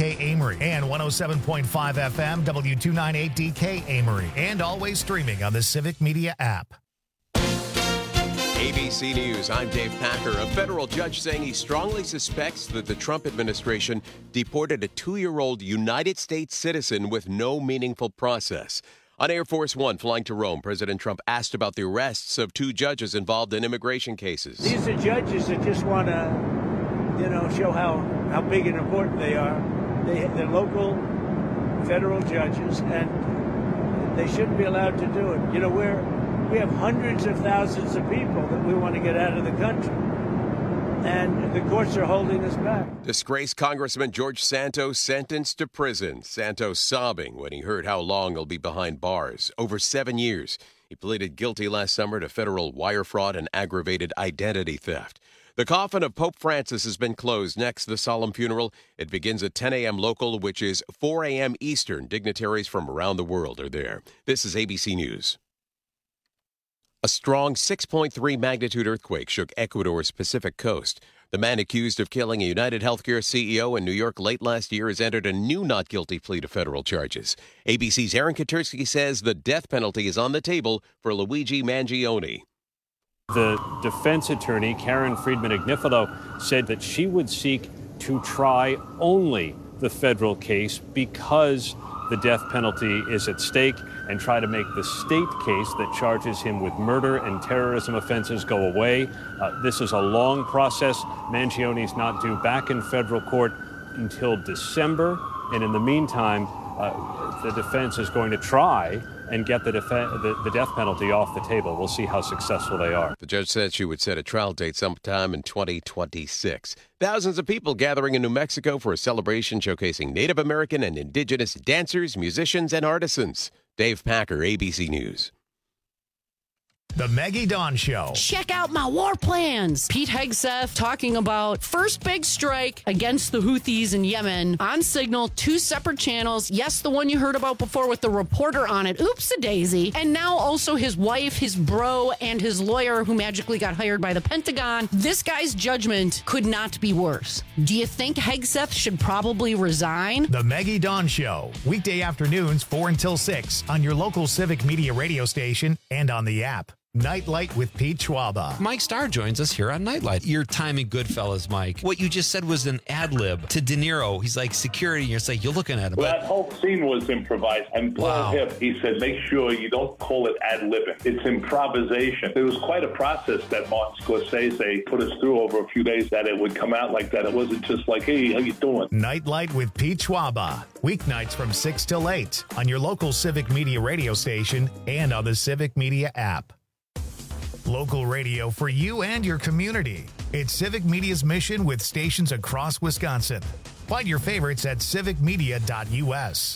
DK Amory, and 107.5 FM W298DK Amory, and always streaming on the Civic Media app. ABC News, I'm Dave Packer. A federal judge saying he strongly suspects that the Trump administration deported a 2-year-old United States citizen with no meaningful process. On Air Force One flying to Rome, President Trump asked about the arrests of 2 judges involved in immigration cases. These are judges that just want to, show how big and important they are. They're local federal judges, and they shouldn't be allowed to do it. We have hundreds of thousands of people that we want to get out of the country, and the courts are holding us back. Disgraced Congressman George Santos sentenced to prison. Santos sobbing when he heard how long he'll be behind bars. Over 7 years. He pleaded guilty last summer to federal wire fraud and aggravated identity theft. The coffin of Pope Francis has been closed. Next, the solemn funeral. It begins at 10 a.m. local, which is 4 a.m. Eastern. Dignitaries from around the world are there. This is ABC News. A strong 6.3 magnitude earthquake shook Ecuador's Pacific coast. The man accused of killing a United Healthcare CEO in New York late last year has entered a new not guilty plea to federal charges. ABC's Aaron Katersky says the death penalty is on the table for Luigi Mangione. The defense attorney, Karen Friedman-Agnifilo, said that she would seek to try only the federal case because the death penalty is at stake, and try to make the state case that charges him with murder and terrorism offenses go away. This is a long process. Mangione's not due back in federal court until December, and in the meantime, the defense is going to try and get the death penalty off the table. We'll see how successful they are. The judge said she would set a trial date sometime in 2026. Thousands of people gathering in New Mexico for a celebration showcasing Native American and indigenous dancers, musicians, and artisans. Dave Packer, ABC News. The Maggie Dawn Show. Check out my war plans. Pete Hegseth talking about first big strike against the Houthis in Yemen on Signal, 2 separate channels. Yes, the one you heard about before with the reporter on it. Oops-a-daisy. And now also his wife, his bro, and his lawyer who magically got hired by the Pentagon. This guy's judgment could not be worse. Do you think Hegseth should probably resign? The Maggie Dawn Show. Weekday afternoons 4 until 6 on your local Civic Media radio station and on the app. Nightlight with Pete Schwaba. Mike Starr joins us here on Nightlight. Your time in Goodfellas, Mike. What you just said was an ad lib to De Niro. He's like security, and you're like, you're looking at him. Well, that whole scene was improvised. And Paul Hipp, he said, make sure you don't call it ad libbing. It's improvisation. It was quite a process that Martin Scorsese put us through over a few days, that it would come out like that. It wasn't just like, hey, how you doing? Nightlight with Pete Schwaba. Weeknights from 6 till 8 on your local Civic Media radio station and on the Civic Media app. Local radio for you and your community. It's Civic Media's mission with stations across Wisconsin. Find your favorites at civicmedia.us.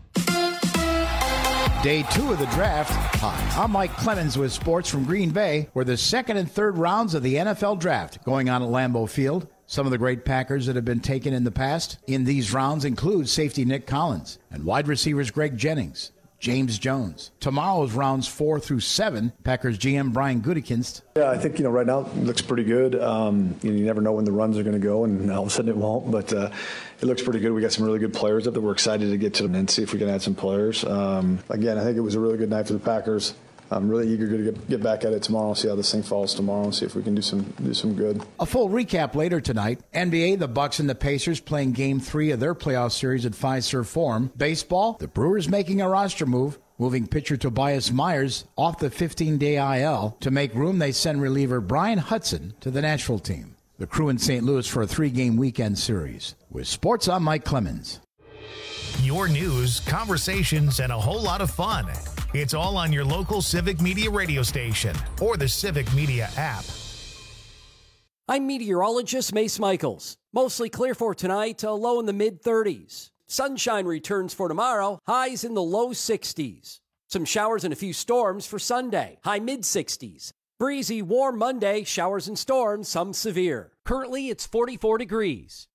Day 2 of the draft. Hi, I'm Mike Clemens with sports from Green Bay, where the second and third rounds of the NFL draft going on at Lambeau Field. Some of the great Packers that have been taken in the past in these rounds include safety Nick Collins and wide receivers Greg Jennings, James Jones. Tomorrow's rounds 4 through 7, Packers GM Brian Gutekunst. Yeah, I think, right now it looks pretty good. You never know when the runs are going to go, and all of a sudden it won't, but it looks pretty good. We got some really good players up that we're excited to get to them and see if we can add some players. Again, I think it was a really good night for the Packers. I'm really eager to get back at it tomorrow, see how this thing falls tomorrow, and see if we can do some good. A full recap later tonight. NBA, the Bucks and the Pacers playing Game 3 of their playoff series at Fiserv Forum. Baseball, the Brewers making a roster move, moving pitcher Tobias Myers off the 15-day IL. To make room, they send reliever Brian Hudson to the Nashville team. The Crew in St. Louis for a 3-game weekend series. With sports, I'm Mike Clemens. Your news, conversations, and a whole lot of fun. It's all on your local Civic Media radio station or the Civic Media app. I'm meteorologist Mace Michaels. Mostly clear for tonight, a low in the mid-30s. Sunshine returns for tomorrow, highs in the low 60s. Some showers and a few storms for Sunday, high mid-60s. Breezy, warm Monday, showers and storms, some severe. Currently, it's 44 degrees.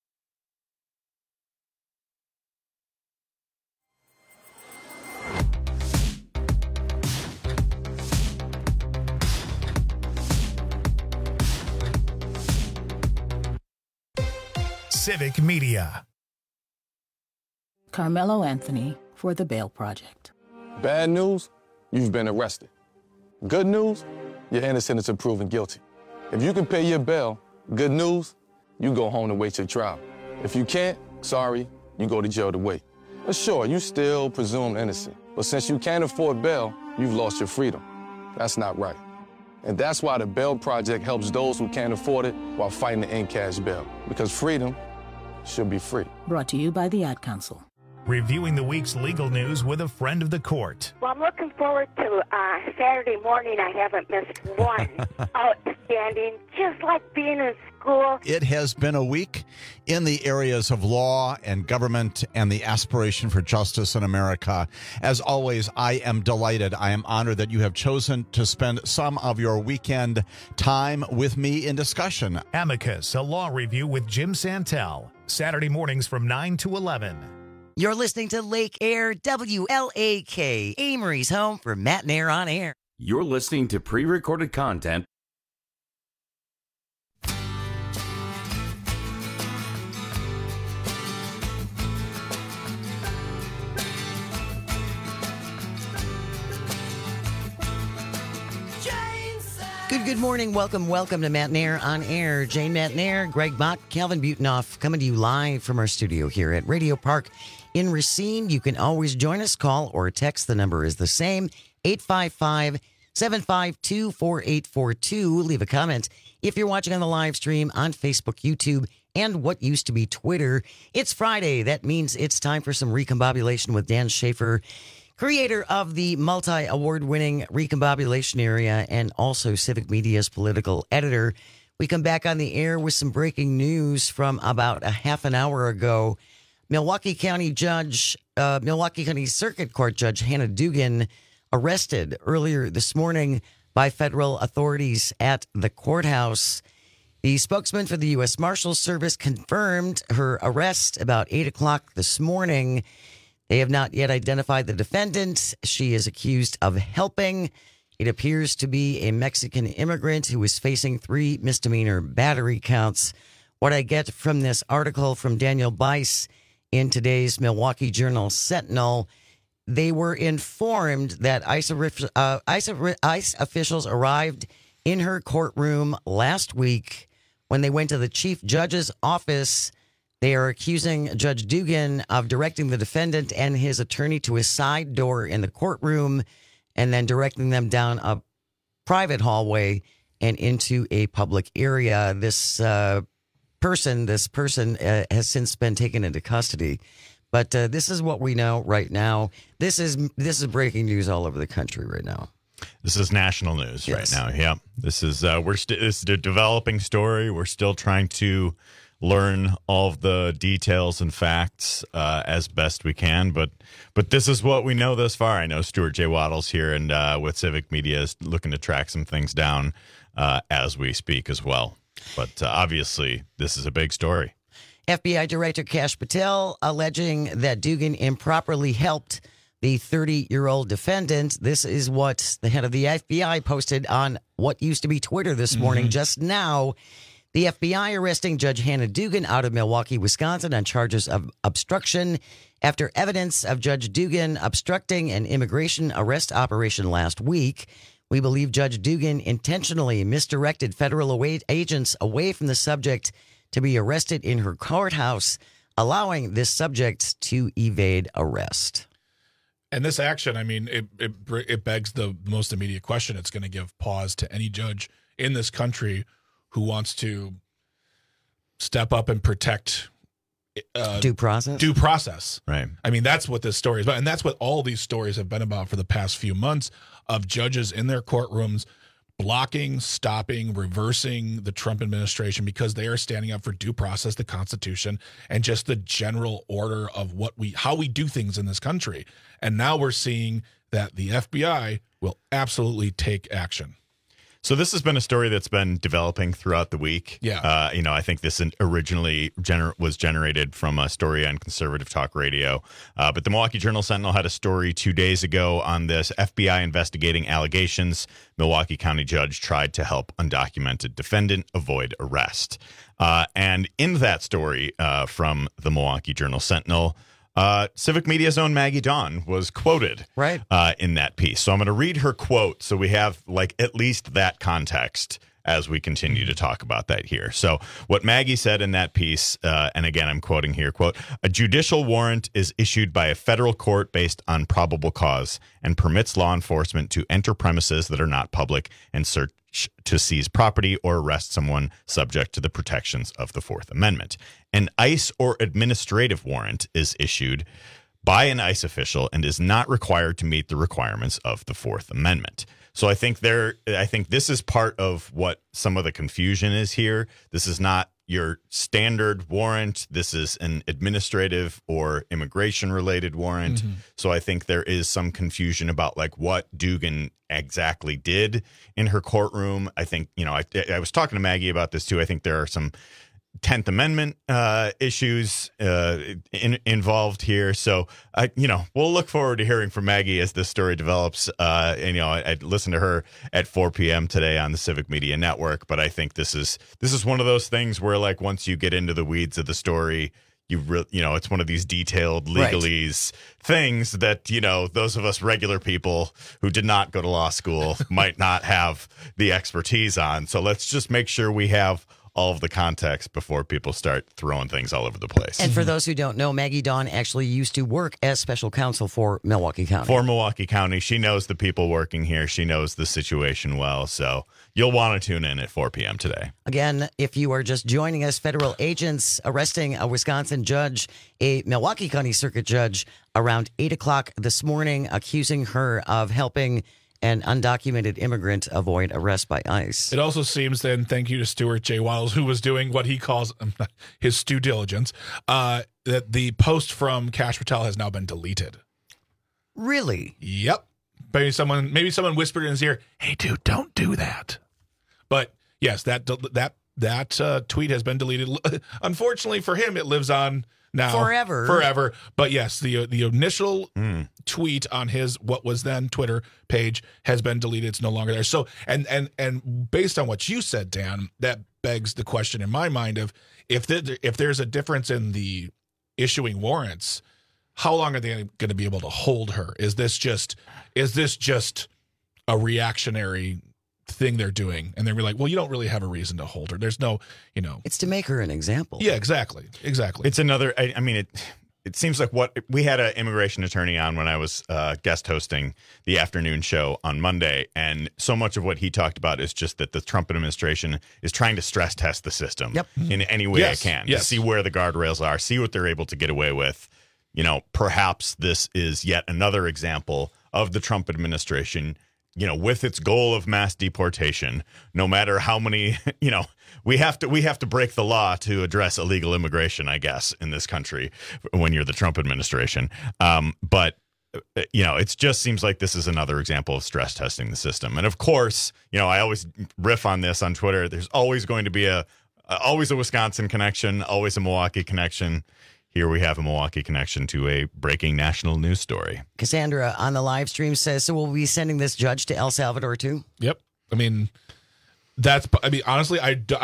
Civic Media. Carmelo Anthony for the Bail Project. Bad news, you've been arrested. Good news, you're innocent until proven guilty. If you can pay your bail, good news, you go home to wait your trial. If you can't, sorry, you go to jail to wait. But sure, you still presumed innocent. But since you can't afford bail, you've lost your freedom. That's not right. And that's why the Bail Project helps those who can't afford it while fighting to end cash bail. Because freedom should be free. Brought to you by the Ad Council. Reviewing the week's legal news with a friend of the court. Well, I'm looking forward to Saturday morning. I haven't missed one. Outstanding. Just like being in school. It has been a week in the areas of law and government and the aspiration for justice in America. As always, I am delighted. I am honored that you have chosen to spend some of your weekend time with me in discussion. Amicus, a law review with Jim Santel. Saturday mornings from 9 to 11. You're listening to Lake Air WLAK, Amory's home for Matt and Air on Air. You're listening to pre-recorded content. Good morning. Welcome to Matt and Air on Air. Jane Matt and Air, Greg Bott, Calvin Butenhoff, coming to you live from our studio here at Radio Park in Racine. You can always join us, call or text. The number is the same, 855-752-4842. Leave a comment if you're watching on the live stream on Facebook, YouTube, and what used to be Twitter. It's Friday. That means it's time for some recombobulation with Dan Schaefer, creator of the multi-award-winning Recombobulation Area and also Civic Media's political editor. We come back on the air with some breaking news from about a half an hour ago. Milwaukee County Circuit Court Judge Hannah Dugan arrested earlier this morning by federal authorities at the courthouse. The spokesman for the U.S. Marshals Service confirmed her arrest about 8 o'clock this morning. They have not yet identified the defendant. She is accused of helping. It appears to be a Mexican immigrant who is facing 3 misdemeanor battery counts. What I get from this article from Daniel Bice in today's Milwaukee Journal-Sentinel, they were informed that ICE officials arrived in her courtroom last week. When they went to the chief judge's office, they are accusing Judge Dugan of directing the defendant and his attorney to a side door in the courtroom and then directing them down a private hallway and into a public area. This person has since been taken into custody. But this is what we know right now. This is breaking news all over the country right now. This is national news right now. Yeah, this is it's a developing story. We're still trying to learn all of the details and facts as best we can, but this is what we know thus far. I know Stuart J. Waddles here and with Civic Media is looking to track some things down as we speak as well. But obviously, this is a big story. FBI Director Kash Patel alleging that Dugan improperly helped the 30-year-old defendant. This is what the head of the FBI posted on what used to be Twitter this morning just now. The FBI arresting Judge Hannah Dugan out of Milwaukee, Wisconsin on charges of obstruction after evidence of Judge Dugan obstructing an immigration arrest operation last week. We believe Judge Dugan intentionally misdirected federal agents away from the subject to be arrested in her courthouse, allowing this subject to evade arrest. And this action, I mean, it begs the most immediate question. It's going to give pause to any judge in this country who wants to step up and protect due process. Due process. Right. I mean, that's what this story is about. And that's what all these stories have been about for the past few months, of judges in their courtrooms blocking, stopping, reversing the Trump administration because they are standing up for due process, the Constitution, and just the general order of how we do things in this country. And now we're seeing that the FBI will absolutely take action. So this has been a story that's been developing throughout the week. Yeah. I think this originally was generated from a story on Conservative Talk Radio. But the Milwaukee Journal-Sentinel had a story 2 days ago on this. FBI investigating allegations. Milwaukee County judge tried to help undocumented defendant avoid arrest. And in that story from the Milwaukee Journal-Sentinel, Civic Media's own Maggie Dawn was quoted right in that piece. So I'm going to read her quote so we have like at least that context as we continue to talk about that here. So what Maggie said in that piece, and again, I'm quoting here, quote, "A judicial warrant is issued by a federal court based on probable cause and permits law enforcement to enter premises that are not public and search to seize property or arrest someone subject to the protections of the Fourth Amendment. An ICE or administrative warrant is issued by an ICE official and is not required to meet the requirements of the Fourth Amendment." So I think this is part of what some of the confusion is here. This is not your standard warrant. This is an administrative or immigration related warrant. Mm-hmm. So I think there is some confusion about like what Dugin exactly did in her courtroom. I think, I was talking to Maggie about this too. I think there are some 10th Amendment issues involved here. So, we'll look forward to hearing from Maggie as this story develops. I listened to her at 4 p.m. today on the Civic Media Network, but I think this is one of those things where like once you get into the weeds of the story, it's one of these detailed legalese things that, those of us regular people who did not go to law school might not have the expertise on. So let's just make sure we have all of the context before people start throwing things all over the place. And for those who don't know, Maggie Dawn actually used to work as special counsel for Milwaukee County. For Milwaukee County. She knows the people working here. She knows the situation well. So you'll want to tune in at 4 p.m. today. Again, if you are just joining us, federal agents arresting a Wisconsin judge, a Milwaukee County Circuit judge, around 8 o'clock this morning, accusing her of helping an undocumented immigrant avoid arrest by ICE. It also seems then, thank you to Stuart J. Waddles, who was doing what he calls his due diligence, that the post from Kash Patel has now been deleted. Really? Yep. Maybe someone whispered in his ear, "Hey, dude, don't do that." But yes, that tweet has been deleted. Unfortunately for him, it lives on now forever. But yes, the initial tweet on his what was then Twitter page has been deleted. It's no longer there. So and based on what you said, Dan, that begs the question in my mind of if there's a difference in the issuing warrants, how long are they going to be able to hold her? Is this just a reactionary thing they're doing, and they're like, well, you don't really have a reason to hold her. There's no, It's to make her an example. Yeah, exactly. It's another. It seems like what we had an immigration attorney on when I was guest hosting the afternoon show on Monday, and so much of what he talked about is just that the Trump administration is trying to stress test the system in any way it can to see where the guardrails are, see what they're able to get away with. Perhaps this is yet another example of the Trump administration, with its goal of mass deportation. No matter how many, we have to break the law to address illegal immigration, I guess, in this country when you're the Trump administration. But it just seems like this is another example of stress testing the system. And of course, I always riff on this on Twitter. There's always going to be always a Wisconsin connection, always a Milwaukee connection. Here we have a Milwaukee connection to a breaking national news story. Cassandra on the live stream says, so we'll be sending this judge to El Salvador too? Yep. Honestly,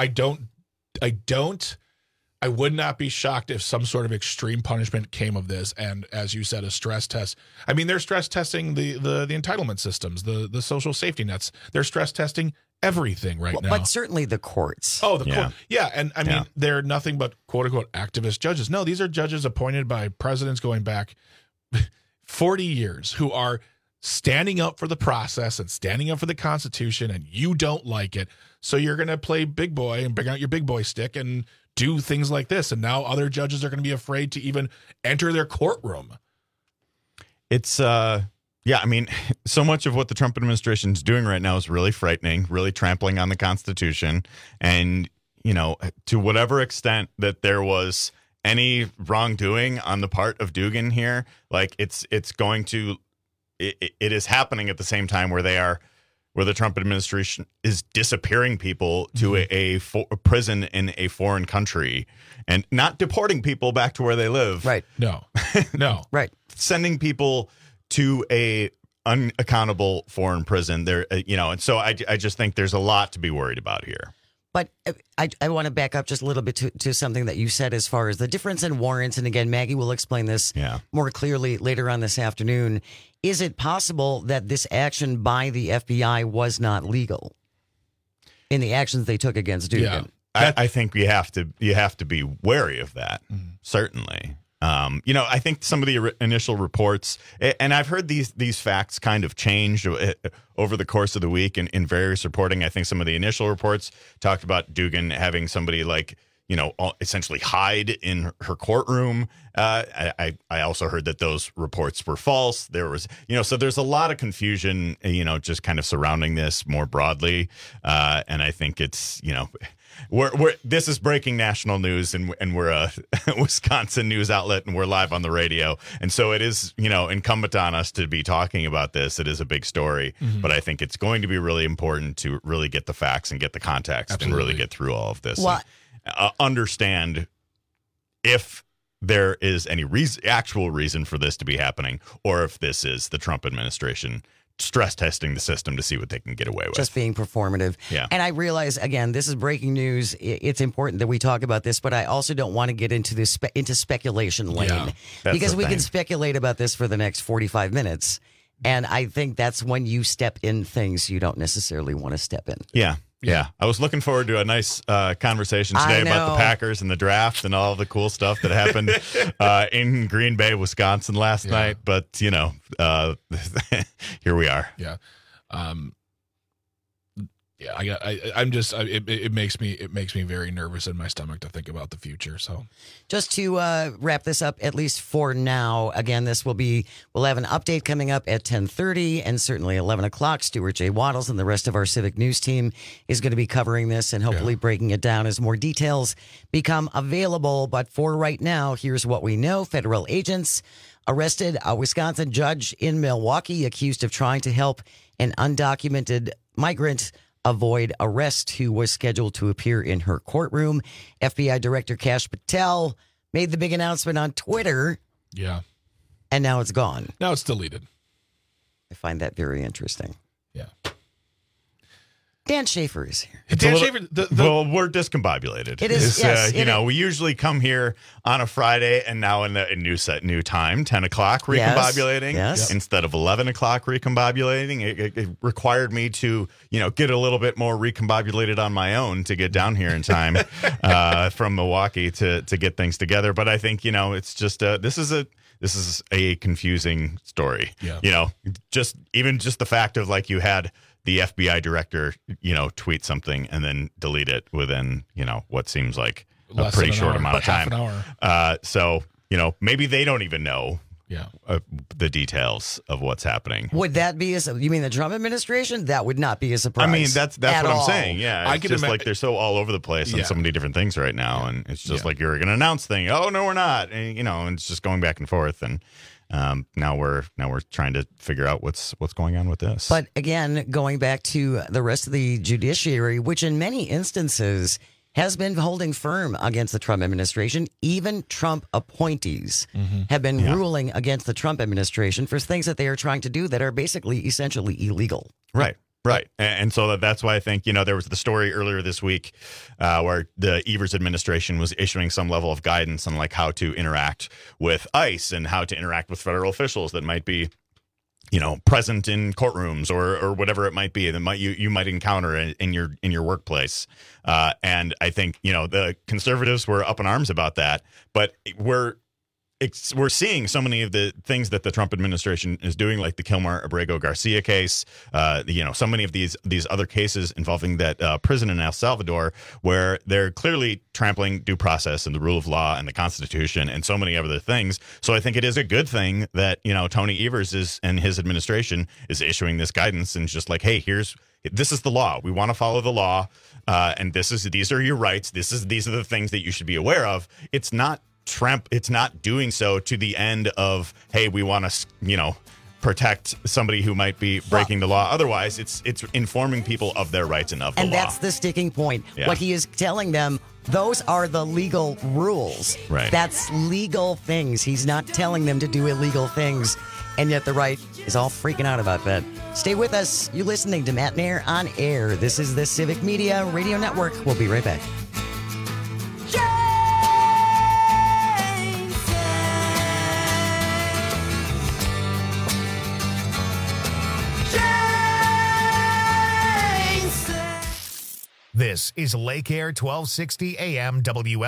I would not be shocked if some sort of extreme punishment came of this. And as you said, a stress test. They're stress testing the entitlement systems, the social safety nets. They're stress testing everything now. But certainly the courts. Oh, the court. Yeah. And they're nothing but quote unquote activist judges. No, these are judges appointed by presidents going back 40 years who are standing up for the process and standing up for the Constitution, and you don't like it. So you're going to play big boy and bring out your big boy stick and do things like this. And now other judges are going to be afraid to even enter their courtroom. It's, so much of what the Trump administration is doing right now is really frightening, really trampling on the Constitution. And, to whatever extent that there was any wrongdoing on the part of Dugin here, like it is happening at the same time where the Trump administration is disappearing people to a prison in a foreign country and not deporting people back to where they live. Right. No. Right. Sending people to a unaccountable foreign prison there, and so I just think there's a lot to be worried about here. But I want to back up just a little bit to something that you said as far as the difference in warrants. And again, Maggie will explain this more clearly later on this afternoon. Is it possible that this action by the FBI was not legal in the actions they took against Dugan? Yeah. I think you have to be wary of that, certainly. I think some of the initial reports, and I've heard these facts kind of change over the course of the week in various reporting. I think some of the initial reports talked about Dugan having somebody essentially hide in her courtroom. I also heard that those reports were false. There was, so there's a lot of confusion, just kind of surrounding this more broadly. And I think it's, this is breaking national news, and we're a Wisconsin news outlet, and we're live on the radio, and so it is incumbent on us to be talking about this. It is a big story, but I think it's going to be really important to really get the facts and get the context and really get through all of this. Well, and, understand if there is any actual reason for this to be happening, or if this is the Trump administration stress testing the system to see what they can get away with. Just being performative. Yeah. And I realize, again, this is breaking news. It's important that we talk about this, but I also don't want to get into this into speculation lane because we can speculate about this for the next 45 minutes. And I think that's when you step in things you don't necessarily want to step in. Yeah. Yeah, I was looking forward to a nice conversation today about the Packers and the draft and all the cool stuff that happened in Green Bay, Wisconsin last night. But, here we are. Yeah. It makes me very nervous in my stomach to think about the future. So just to wrap this up, at least for now, again, we'll have an update coming up at 10:30 and certainly 11 o'clock. Stuart J. Waddles and the rest of our Civic News team is going to be covering this and hopefully breaking it down as more details become available. But for right now, here's what we know. Federal agents arrested a Wisconsin judge in Milwaukee accused of trying to help an undocumented migrant avoid arrest who was scheduled to appear in her courtroom. FBI Director Kash Patel made the big announcement on Twitter. Yeah. And now it's gone. Now it's deleted. I find that very interesting. Yeah. Dan Schaefer is here. Well, we're discombobulated. It is, we usually come here on a Friday and now in a new time, 10 o'clock recombobulating. Yes. Instead of 11 o'clock recombobulating. It required me to, get a little bit more recombobulated on my own to get down here in time from Milwaukee to get things together. But I think, it's just, this is a confusing story. Yeah. Just the fact of you had the FBI director, tweet something and then delete it within, what seems like a pretty short amount of time. Half an hour. So, maybe they don't even know the details of what's happening. Would that be you mean the Trump administration? That would not be a surprise. I mean, that's what I'm saying. Yeah. I it's just they're so all over the place on so many different things right now. And it's just like you're going to announce things. Oh, no, we're not. And, and it's just going back and forth. And now we're trying to figure out what's going on with this. But again, going back to the rest of the judiciary, which in many instances has been holding firm against the Trump administration. Even Trump appointees have been ruling against the Trump administration for things that they are trying to do that are basically essentially illegal. Right. Right. And so that's why I think, there was the story earlier this week where the Evers administration was issuing some level of guidance on how to interact with ICE and how to interact with federal officials that might be, present in courtrooms or whatever it might be that you might encounter in your workplace. And I think, the conservatives were up in arms about that. But we're seeing so many of the things that the Trump administration is doing, like the Kilmar Abrego Garcia case, so many of these other cases involving that prison in El Salvador, where they're clearly trampling due process and the rule of law and the Constitution and so many other things. So I think it is a good thing that, Tony Evers and his administration is issuing this guidance and just hey, this is the law. We want to follow the law. And these are your rights. These are the things that you should be aware of. It's not doing so to the end of, hey, we want to, protect somebody who might be breaking the law. Otherwise, it's informing people of their rights and of the law. And that's the sticking point. Yeah. What he is telling them, those are the legal rules. Right. That's legal things. He's not telling them to do illegal things. And yet the right is all freaking out about that. Stay with us. You're listening to Matt Nair on Air. This is the Civic Media Radio Network. We'll be right back. This is Lake Air 1260 AM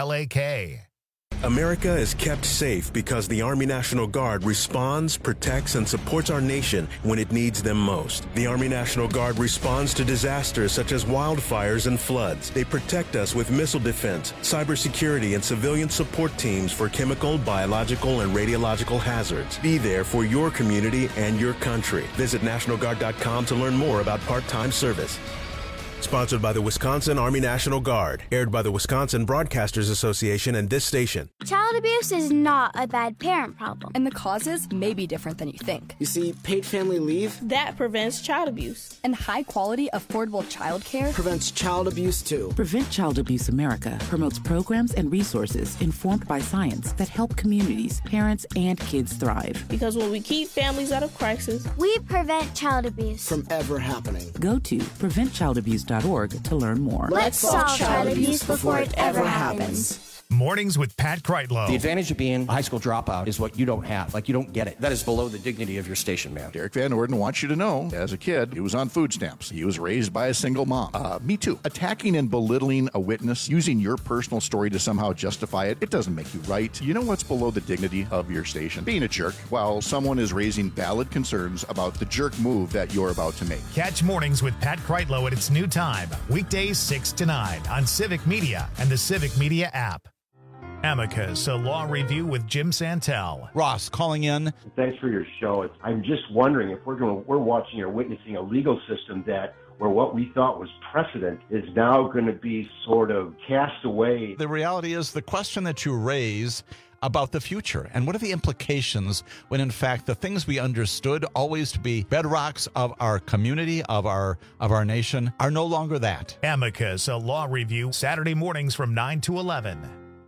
WLAK. America is kept safe because the Army National Guard responds, protects, and supports our nation when it needs them most. The Army National Guard responds to disasters such as wildfires and floods. They protect us with missile defense, cybersecurity, and civilian support teams for chemical, biological, and radiological hazards. Be there for your community and your country. Visit NationalGuard.com to learn more about part-time service. Sponsored by the Wisconsin Army National Guard. Aired by the Wisconsin Broadcasters Association and this station. Child abuse is not a bad parent problem. And the causes may be different than you think. You see, paid family leave That prevents child abuse. And high-quality, affordable child care prevents child abuse, too. Prevent Child Abuse America promotes programs and resources informed by science that help communities, parents, and kids thrive. Because when we keep families out of crisis, we prevent child abuse from ever happening. Go to preventchildabuse.org to learn more. Let's solve child abuse before it ever happens. Mornings with Pat Kreitlow. The advantage of being a high school dropout is what you don't have. Like, you don't get it. That is below the dignity of your station, man. Derek Van Orden wants you to know, as a kid, he was on food stamps. He was raised by a single mom. Me too. Attacking and belittling a witness, using your personal story to somehow justify it, it doesn't make you right. You know what's below the dignity of your station? Being a jerk while someone is raising valid concerns about the jerk move that you're about to make. Catch Mornings with Pat Kreitlow at its new time, weekdays 6 to 9 on Civic Media and the Civic Media app. Amicus, a law review with Jim Santel. Ross calling in. Thanks for your show. I'm just wondering if we're watching or witnessing a legal system where what we thought was precedent is now going to be sort of cast away. The reality is the question that you raise about the future and what are the implications when in fact the things we understood always to be bedrocks of our community, of our nation, are no longer that. Amicus, a law review, Saturday mornings from 9 to 11.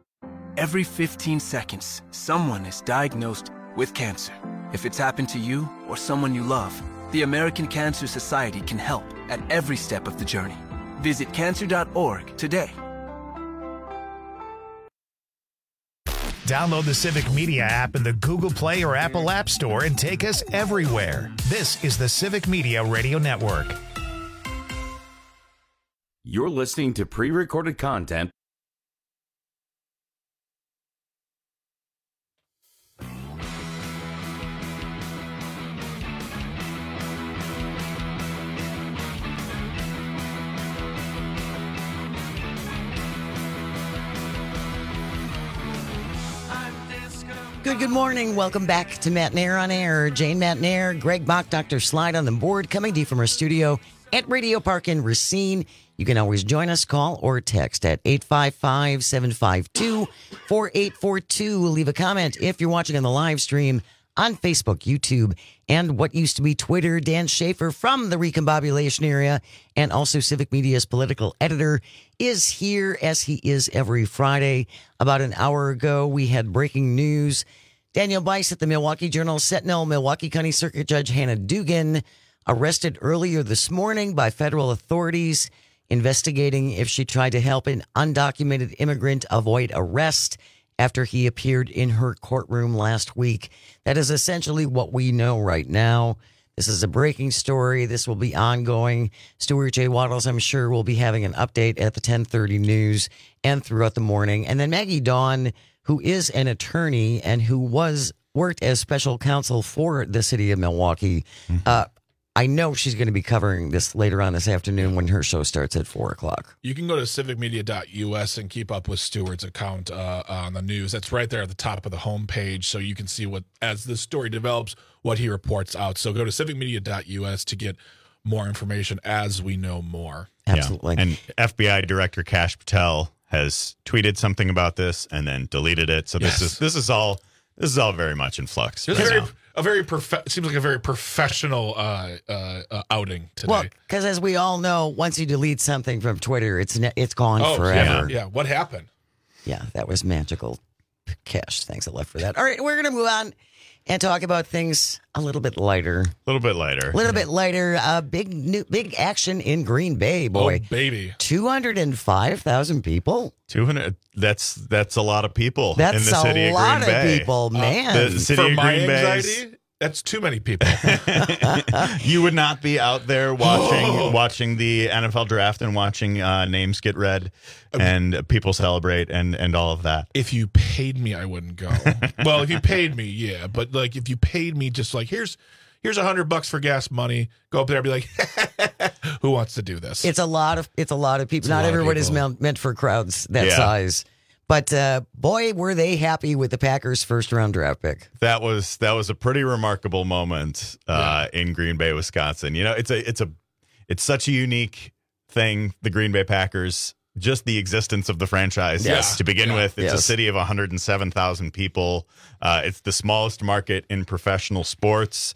Every 15 seconds, someone is diagnosed with cancer. If it's happened to you or someone you love, the American Cancer Society can help at every step of the journey. Visit cancer.org today. Download the Civic Media app in the Google Play or Apple App Store and take us everywhere. This is the Civic Media Radio Network. You're listening to pre-recorded content. Good morning. Welcome back to Matt Nair on Air. Jane Matt Nair, Greg Bach, Dr. Slide on the board, coming to you from our studio at Radio Park in Racine. You can always join us, call or text at 855-752-4842. Leave a comment if you're watching on the live stream on Facebook, YouTube, and what used to be Twitter. Dan Schaefer from the Recombobulation area and also Civic Media's political editor is here as he is every Friday. About an hour ago, we had breaking news. Daniel Bice at the Milwaukee Journal-Sentinel, Milwaukee County Circuit Judge Hannah Dugan, arrested earlier this morning by federal authorities investigating if she tried to help an undocumented immigrant avoid arrest after he appeared in her courtroom last week. That is essentially what we know right now. This is a breaking story. This will be ongoing. Stuart J. Waddles, I'm sure, will be having an update at the 10:30 news and throughout the morning. And then Maggie Dawn, who is an attorney and who worked as special counsel for the city of Milwaukee. I know she's going to be covering this later on this afternoon when her show starts at 4 o'clock. You can go to civicmedia.us and keep up with Stewart's account on the news. That's right there at the top of the homepage, so you can see what, as the story develops, what he reports out. So go to civicmedia.us to get more information as we know more. Absolutely. Yeah. And FBI Director Kash Patel has tweeted something about this and then deleted it. So this is all very much in flux. seems like a very professional outing today. Well, because as we all know, once you delete something from Twitter, it's gone forever. Yeah. What happened? Yeah, that was magical cash. Thanks a lot for that. All right, we're going to move on and talk about things a little bit lighter. A little bit lighter. Big action in Green Bay, boy. Oh, baby. 205,000 people. 200. That's a lot of people That's in the city a of lot Green Bay. of people, man. The city For of my Green Bay. anxiety, that's too many people. You would not be out there watching the NFL draft and watching names get read and people celebrate and all of that. If you paid me, I wouldn't go. Well, if you paid me, yeah. But like, if you paid me, just like here's $100 for gas money. Go up there and be like, who wants to do this? It's a lot of people. Not everyone is meant for crowds that size. But boy, were they happy with the Packers' first-round draft pick. That was a pretty remarkable moment in Green Bay, Wisconsin. You know, it's such a unique thing. The Green Bay Packers, just the existence of the franchise to begin with. It's a city of 107,000 people. It's the smallest market in professional sports.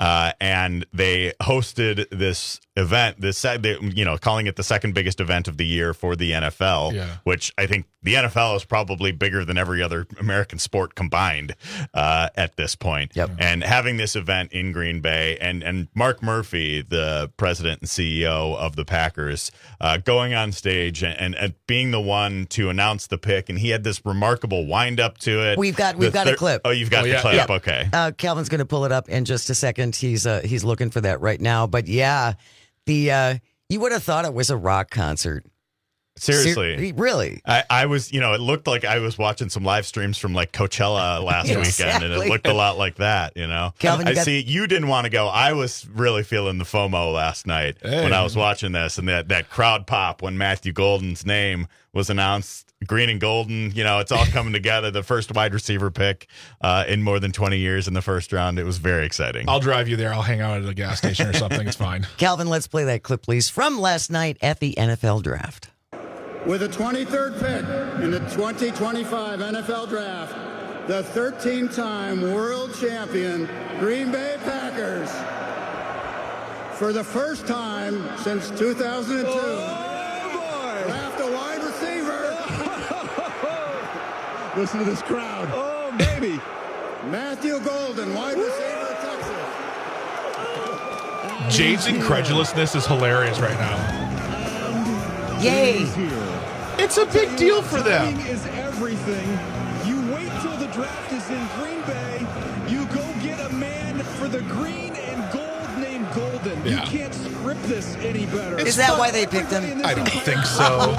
And they hosted this event, calling it the second biggest event of the year for the NFL, which I think the NFL is probably bigger than every other American sport combined at this point. Yep. And having this event in Green Bay and Mark Murphy, the president and CEO of the Packers, going on stage and being the one to announce the pick. And he had this remarkable wind up to it. We've got a clip. Oh, you've got the clip. Yeah. Okay. Calvin's going to pull it up in just a second. He's looking for that right now. But yeah, you would have thought it was a rock concert. Seriously. Really? I was, it looked like I was watching some live streams from like Coachella last weekend, and it looked a lot like that, Calvin, you didn't want to go. I was really feeling the FOMO last night when I was watching this, and that crowd pop when Matthew Golden's name was announced. Green and golden, it's all coming together. The first wide receiver pick in more than 20 years in the first round. It was very exciting. I'll drive you there. I'll hang out at a gas station or something. It's fine. Calvin, let's play that clip, please, from last night at the NFL Draft. With the 23rd pick in the 2025 NFL Draft, the 13-time world champion Green Bay Packers, for the first time since 2002, draft a wide receiver. Listen to this crowd. Oh, baby. Matthew Golden, wide receiver of Texas. Jade's incredulousness is hilarious right now. Yay. It's a big deal for them. Is everything. You wait till the draft is in Green Bay. You go get a man for the green and gold named Golden. You can't script this any better. Is that why they picked him? I don't think so.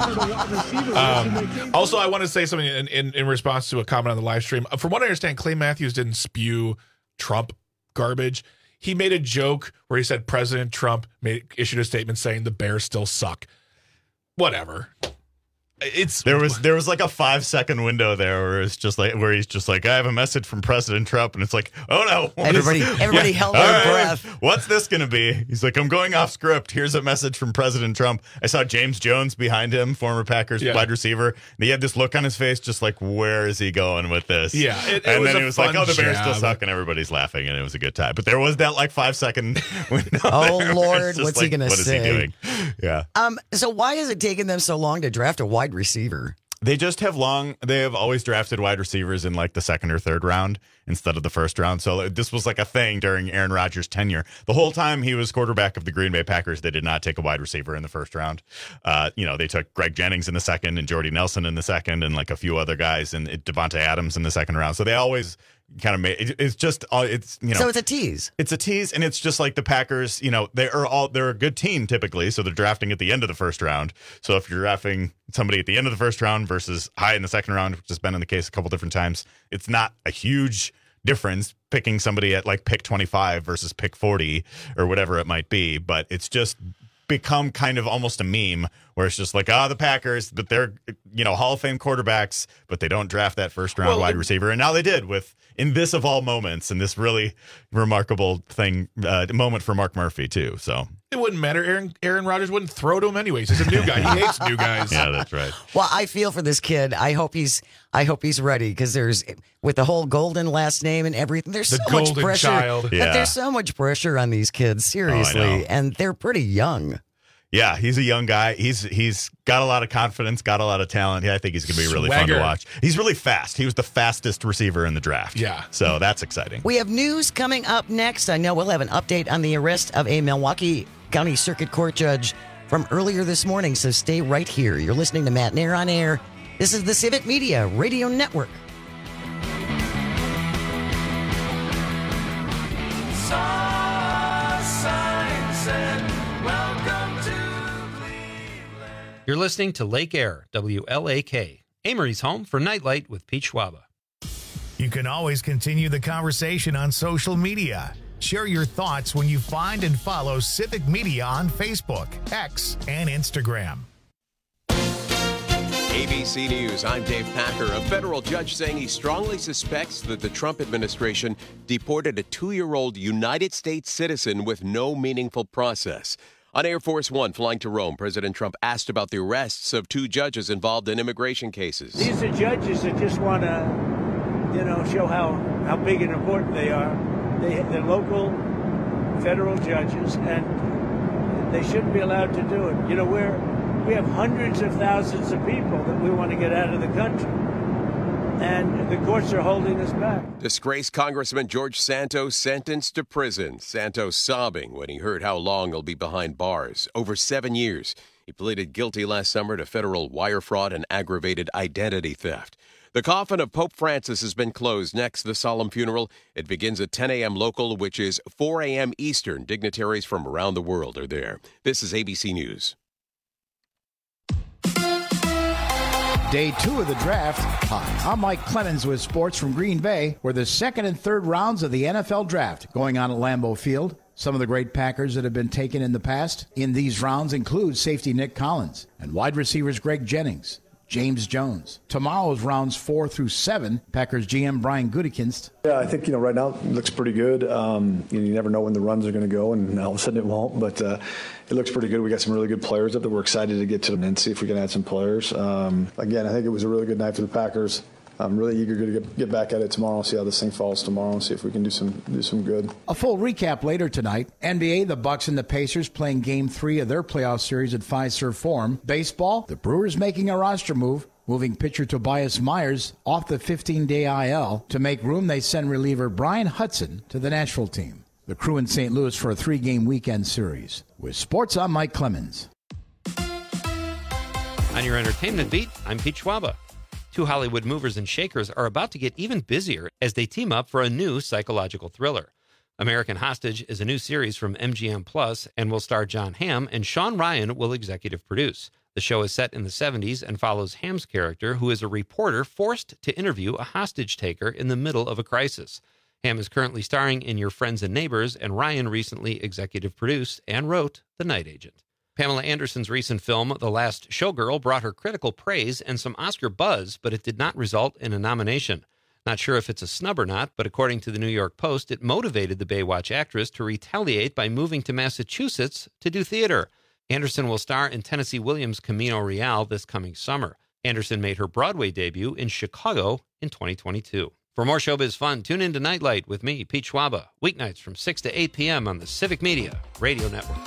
Also, I want to say something in response to a comment on the live stream. From what I understand, Clay Matthews didn't spew Trump garbage. He made a joke where he said President Trump issued a statement saying the Bears still suck. Whatever. There was like a 5-second window there where it's just like he's just like, I have a message from President Trump, and it's like, oh no, everybody held their breath. What's this going to be? He's like, I'm going off script. Here's a message from President Trump. I saw James Jones behind him, former Packers wide receiver, and he had this look on his face, just like, where is he going with this? Yeah, and then he was like, oh, the Bears still suck, and everybody's laughing, and it was a good time. But there was that like 5-second window. Oh there Lord, what's he going to say? What is he doing? Yeah. So why is it taking them so long to draft a wide receiver? They just have always drafted wide receivers in like the second or third round instead of the first round. So this was like a thing during Aaron Rodgers' tenure. The whole time he was quarterback of the Green Bay Packers, they did not take a wide receiver in the first round. They took Greg Jennings in the second and Jordy Nelson in the second and like a few other guys and Devontae Adams in the second round. So they always kind of made it's just so it's a tease. It's a tease, and it's just like the Packers. They're a good team typically, so they're drafting at the end of the first round. So if you're drafting somebody at the end of the first round versus high in the second round, which has been in the case a couple different times, it's not a huge difference picking somebody at like pick 25 versus pick 40 or whatever it might be. But it's just become kind of almost a meme where it's just like, the Packers, but they're, Hall of Fame quarterbacks, but they don't draft that first round wide receiver. And now they did in this of all moments, and this really remarkable moment for Mark Murphy too. So It wouldn't matter. Aaron Rodgers wouldn't throw to him anyways. He's a new guy. He hates new guys. Yeah, that's right. Well, I feel for this kid. I hope he's ready because with the whole Golden last name and everything, there's so much pressure. Child. Yeah. There's so much pressure on these kids, seriously, and they're pretty young. Yeah, he's a young guy. He's got a lot of confidence, got a lot of talent. Yeah, I think he's going to be really fun to watch. He's really fast. He was the fastest receiver in the draft. Yeah. So that's exciting. We have news coming up next. I know we'll have an update on the arrest of a Milwaukee County Circuit Court judge from earlier this morning, so stay right here. You're listening to Matt Nair on Air. This is the Civic Media Radio Network. You're listening to Lake Air, WLAK, Amory's home for Nightlight with Pete Schwaba. You can always continue the conversation on social media. Share your thoughts when you find and follow Civic Media on Facebook, X, and Instagram. ABC News, I'm Dave Packer. A federal judge saying he strongly suspects that the Trump administration deported a 2-year-old United States citizen with no meaningful process. On Air Force One flying to Rome, President Trump asked about the arrests of 2 judges involved in immigration cases. These are judges that just want to, show how big and important they are. They're local federal judges, and they shouldn't be allowed to do it. We have hundreds of thousands of people that we want to get out of the country, and the courts are holding us back. Disgraced Congressman George Santos sentenced to prison. Santos sobbing when he heard how long he'll be behind bars. Over 7 years. He pleaded guilty last summer to federal wire fraud and aggravated identity theft. The coffin of Pope Francis has been closed. Next, the solemn funeral. It begins at 10 a.m. local, which is 4 a.m. Eastern. Dignitaries from around the world are there. This is ABC News. Day 2 of the draft. Hi, I'm Mike Clemens with sports from Green Bay, where the second and third rounds of the NFL draft going on at Lambeau Field. Some of the great Packers that have been taken in the past in these rounds include safety Nick Collins and wide receivers Greg Jennings, James Jones. Tomorrow's rounds 4 through 7, Packers GM Brian Gutekunst. Yeah, I think, right now it looks pretty good. You never know when the runs are going to go, and all of a sudden it won't, but it looks pretty good. We got some really good players up there. We're excited to get to them and see if we can add some players. Again, I think it was a really good night for the Packers. I'm really eager to get back at it tomorrow, see how this thing falls tomorrow, and see if we can do some good. A full recap later tonight. NBA, the Bucks and the Pacers playing Game 3 of their playoff series at Fiserv Forum. Baseball, the Brewers making a roster move, moving pitcher Tobias Myers off the 15-day IL. To make room, they send reliever Brian Hudson to the Nashville team. The Crew in St. Louis for a 3-game weekend series. With sports, I'm Mike Clemens. On your entertainment beat, I'm Pete Schwaba. 2 Hollywood movers and shakers are about to get even busier as they team up for a new psychological thriller. American Hostage is a new series from MGM Plus and will star John Hamm, and Sean Ryan will executive produce. The show is set in the 70s and follows Hamm's character, who is a reporter forced to interview a hostage taker in the middle of a crisis. Hamm is currently starring in Your Friends and Neighbors, and Ryan recently executive produced and wrote The Night Agent. Pamela Anderson's recent film, The Last Showgirl, brought her critical praise and some Oscar buzz, but it did not result in a nomination. Not sure if it's a snub or not, but according to the New York Post, it motivated the Baywatch actress to retaliate by moving to Massachusetts to do theater. Anderson will star in Tennessee Williams' Camino Real this coming summer. Anderson made her Broadway debut in Chicago in 2022. For more showbiz fun, tune in to Nightlight with me, Pete Schwaba, weeknights from 6 to 8 p.m. on the Civic Media Radio Network.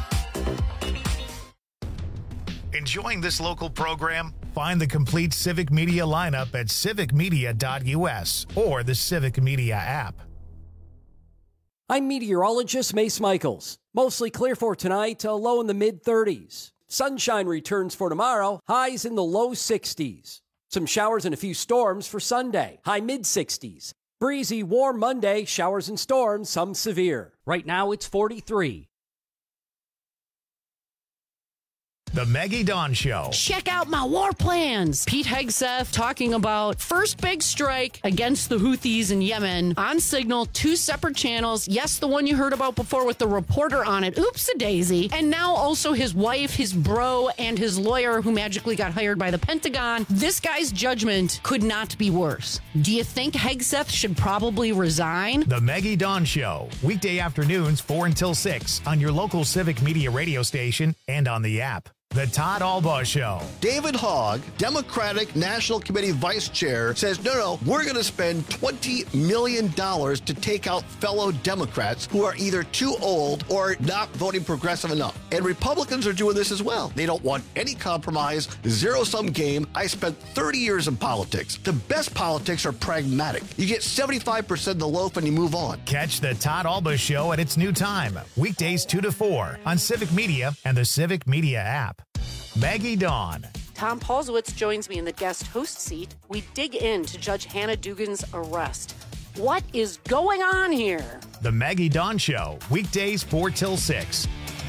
Enjoying this local program? Find the complete Civic Media lineup at civicmedia.us or the Civic Media app. I'm meteorologist Mace Michaels. Mostly clear for tonight, a low in the mid-30s. Sunshine returns for tomorrow, highs in the low 60s. Some showers and a few storms for Sunday, high mid-60s. Breezy, warm Monday, showers and storms, some severe. Right now it's 43. The Maggie Dawn Show. Check out my war plans. Pete Hegseth talking about first big strike against the Houthis in Yemen on Signal, 2 separate channels. Yes, the one you heard about before with the reporter on it. Oops-a-daisy. And now also his wife, his bro, and his lawyer who magically got hired by the Pentagon. This guy's judgment could not be worse. Do you think Hegseth should probably resign? The Maggie Dawn Show. Weekday afternoons 4 until 6 on your local Civic Media radio station and on the app. The Todd Albaugh Show. David Hogg, Democratic National Committee Vice Chair, says, no, we're going to spend $20 million to take out fellow Democrats who are either too old or not voting progressive enough. And Republicans are doing this as well. They don't want any compromise, zero-sum game. I spent 30 years in politics. The best politics are pragmatic. You get 75% of the loaf and you move on. Catch the Todd Albaugh Show at its new time, weekdays 2 to 4 on Civic Media and the Civic Media app. Maggie Dawn. Tom Paulsowitz joins me in the guest host seat. We dig into Judge Hannah Dugan's arrest. What is going on here? The Maggie Dawn Show, weekdays 4 till 6.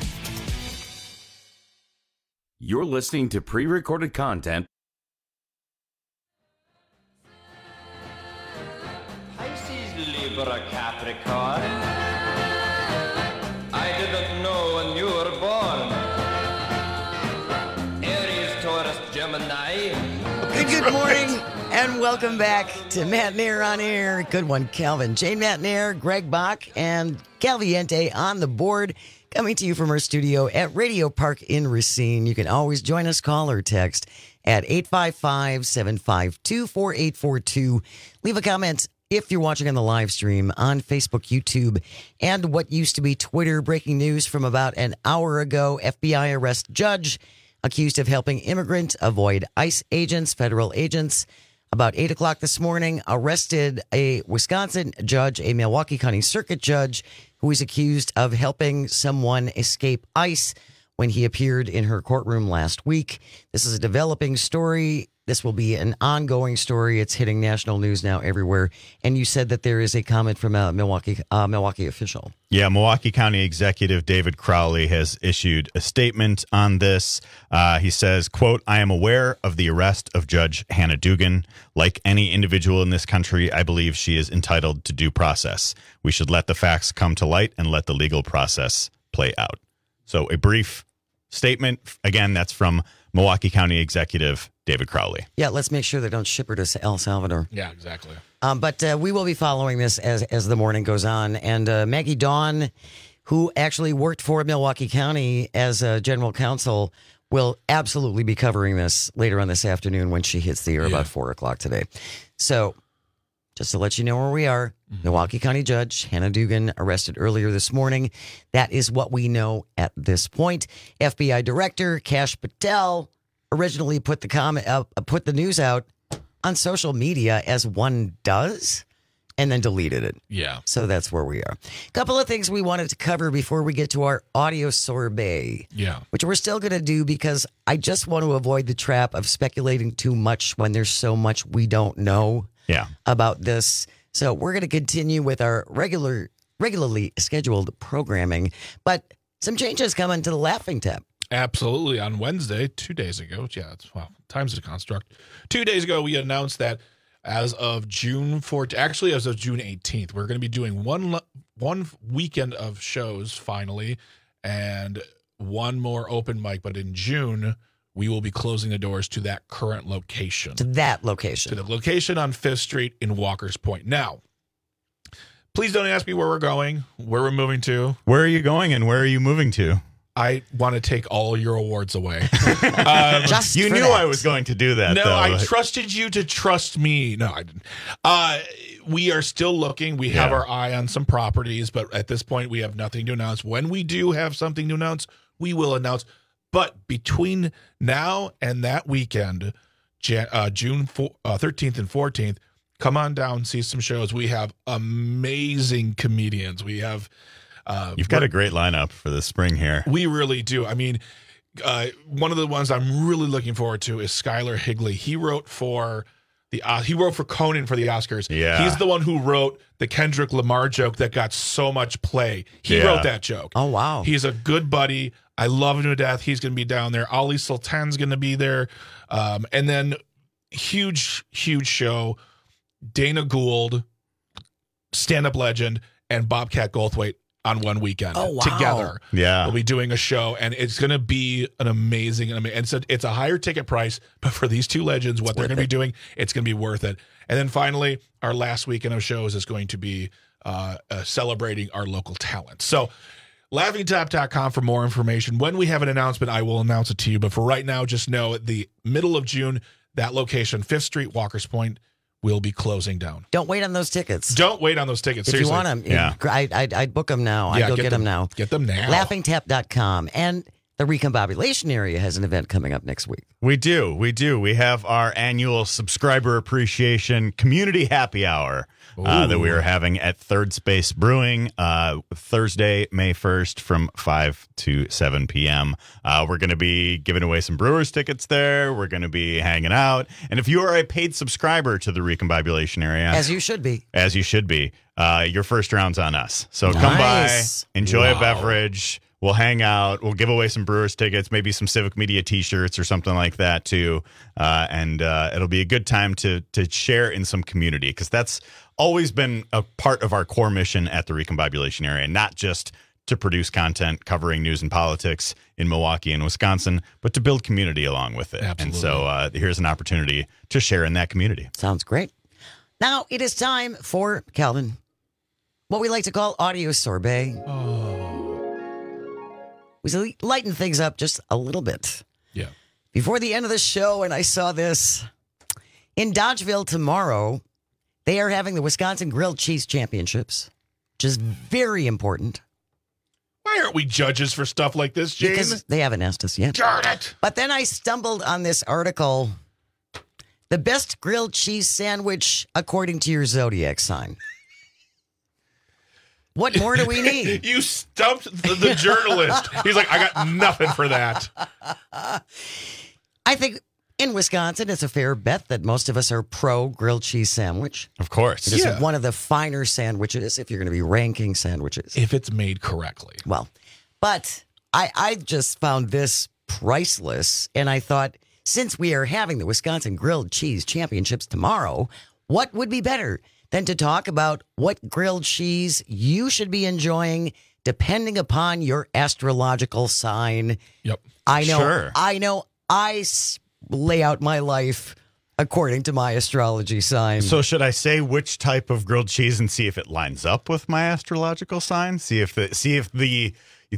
You're listening to pre-recorded content. Pisces, Libra, Capricorn. I didn't know when you were born. Gemini. Good morning and welcome back to Matt Nair on Air. Good one, Calvin. Jane Matt Nair, Greg Bach, and Calviente on the board. Coming to you from our studio at Radio Park in Racine. You can always join us, call or text at 855-752-4842. Leave a comment if you're watching on the live stream on Facebook, YouTube, and what used to be Twitter. Breaking news from about an hour ago. FBI arrest judge accused of helping immigrant avoid ICE agents, federal agents. About 8 o'clock this morning, arrested a Wisconsin judge, a Milwaukee County Circuit judge, who is accused of helping someone escape ICE when he appeared in her courtroom last week. This is a developing story. This will be an ongoing story. It's hitting national news now everywhere. And you said that there is a comment from a Milwaukee official. Yeah, Milwaukee County Executive David Crowley has issued a statement on this. He says, quote, I am aware of the arrest of Judge Hannah Dugan. Like any individual in this country, I believe she is entitled to due process. We should let the facts come to light and let the legal process play out. So a brief statement. Again, that's from Milwaukee County Executive David Crowley. Yeah, let's make sure they don't ship her to El Salvador. Yeah, exactly. But we will be following this as the morning goes on. And Maggie Dawn, who actually worked for Milwaukee County as general counsel, will absolutely be covering this later on this afternoon when she hits the air about 4 o'clock today. So just to let you know where we are, Milwaukee County Judge Hannah Dugan arrested earlier this morning. That is what we know at this point. FBI Director Kash Patel originally put the news out on social media, as one does, and then deleted it. Yeah. So that's where we are. A couple of things we wanted to cover before we get to our audio sorbet. Yeah. Which we're still going to do because I just want to avoid the trap of speculating too much when there's so much we don't know about this. So we're going to continue with our regularly scheduled programming, but some changes coming to the Laughing Tap. Absolutely. On Wednesday, 2 days ago, time's a construct. 2 days ago, we announced that as of June 14th, actually as of June 18th, we're going to be doing one weekend of shows finally, and one more open mic. But in June, we will be closing the doors to that current location. To that location. To the location on 5th Street in Walker's Point. Now, please don't ask me where we're going, where we're moving to. Where are you going and where are you moving to? I want to take all your awards away. You knew I was going to do that. No, though. I trusted you to trust me. No, I didn't. We are still looking. We have our eye on some properties, but at this point, we have nothing to announce. When we do have something to announce, we will announce. But between now and that weekend, June 13th and 14th, come on down, see some shows. We have amazing comedians. We have... You've got a great lineup for the spring here. We really do. I mean, one of the ones I'm really looking forward to is Skylar Higley. He wrote for He wrote for Conan for the Oscars. Yeah. He's the one who wrote the Kendrick Lamar joke that got so much play. He wrote that joke. Oh, wow. He's a good buddy. I love him to death. He's going to be down there. Ali Sultan's going to be there. And then huge show. Dana Gould, stand-up legend, and Bobcat Goldthwait on one weekend together. Yeah. We'll be doing a show, and it's going to be an amazing, and so it's a higher ticket price, but for these two legends, what they're going to be doing, it's going to be worth it. And then finally, our last weekend of shows is going to be celebrating our local talent. So LaughingTap.com for more information. When we have an announcement, I will announce it to you. But for right now, just know at the middle of June, that location, 5th Street, Walker's Point, will be closing down. Don't wait on those tickets. Don't wait on those tickets. If Seriously. you want them, Yeah. I'd book them now. I'd go get them now. Get them now. LaughingTap.com. And the Recombobulation area has an event coming up next week. We do. We have our annual subscriber appreciation community happy hour that we are having at Third Space Brewing Thursday, May 1st from 5 to 7 p.m. We're going to be giving away some Brewers tickets there. We're going to be hanging out. And if you are a paid subscriber to the Recombobulation area, As you should be. your first round's on us. So come by, enjoy a beverage. We'll hang out. We'll give away some Brewers tickets, maybe some Civic Media T-shirts or something like that too. And it'll be a good time to share in some community, because that's always been a part of our core mission at the Recombobulation area, not just to produce content covering news and politics in Milwaukee and Wisconsin, but to build community along with it. Absolutely. And so here's an opportunity to share in that community. Sounds great. Now it is time for, Calvin, what we like to call audio sorbet. We lighten things up just a little bit. Yeah. Before the end of the show, and I saw this, in Dodgeville tomorrow, they are having the Wisconsin Grilled Cheese Championships, which is very important. Why aren't we judges for stuff like this, Jane? Because they haven't asked us yet. Darn it. But then I stumbled on this article, the best grilled cheese sandwich according to your zodiac sign. What more do we need? You stumped the journalist. He's like, I got nothing for that. I think in Wisconsin, it's a fair bet that most of us are pro grilled cheese sandwich. Of course. It is one of the finer sandwiches if you're going to be ranking sandwiches. If it's made correctly. Well, but I just found this priceless, and I thought, since we are having the Wisconsin Grilled Cheese Championships tomorrow, what would be better than to talk about what grilled cheese you should be enjoying depending upon your astrological sign? Yep. I know. Sure. I lay out my life according to my astrology sign. So should I say which type of grilled cheese and see if it lines up with my astrological sign? See if the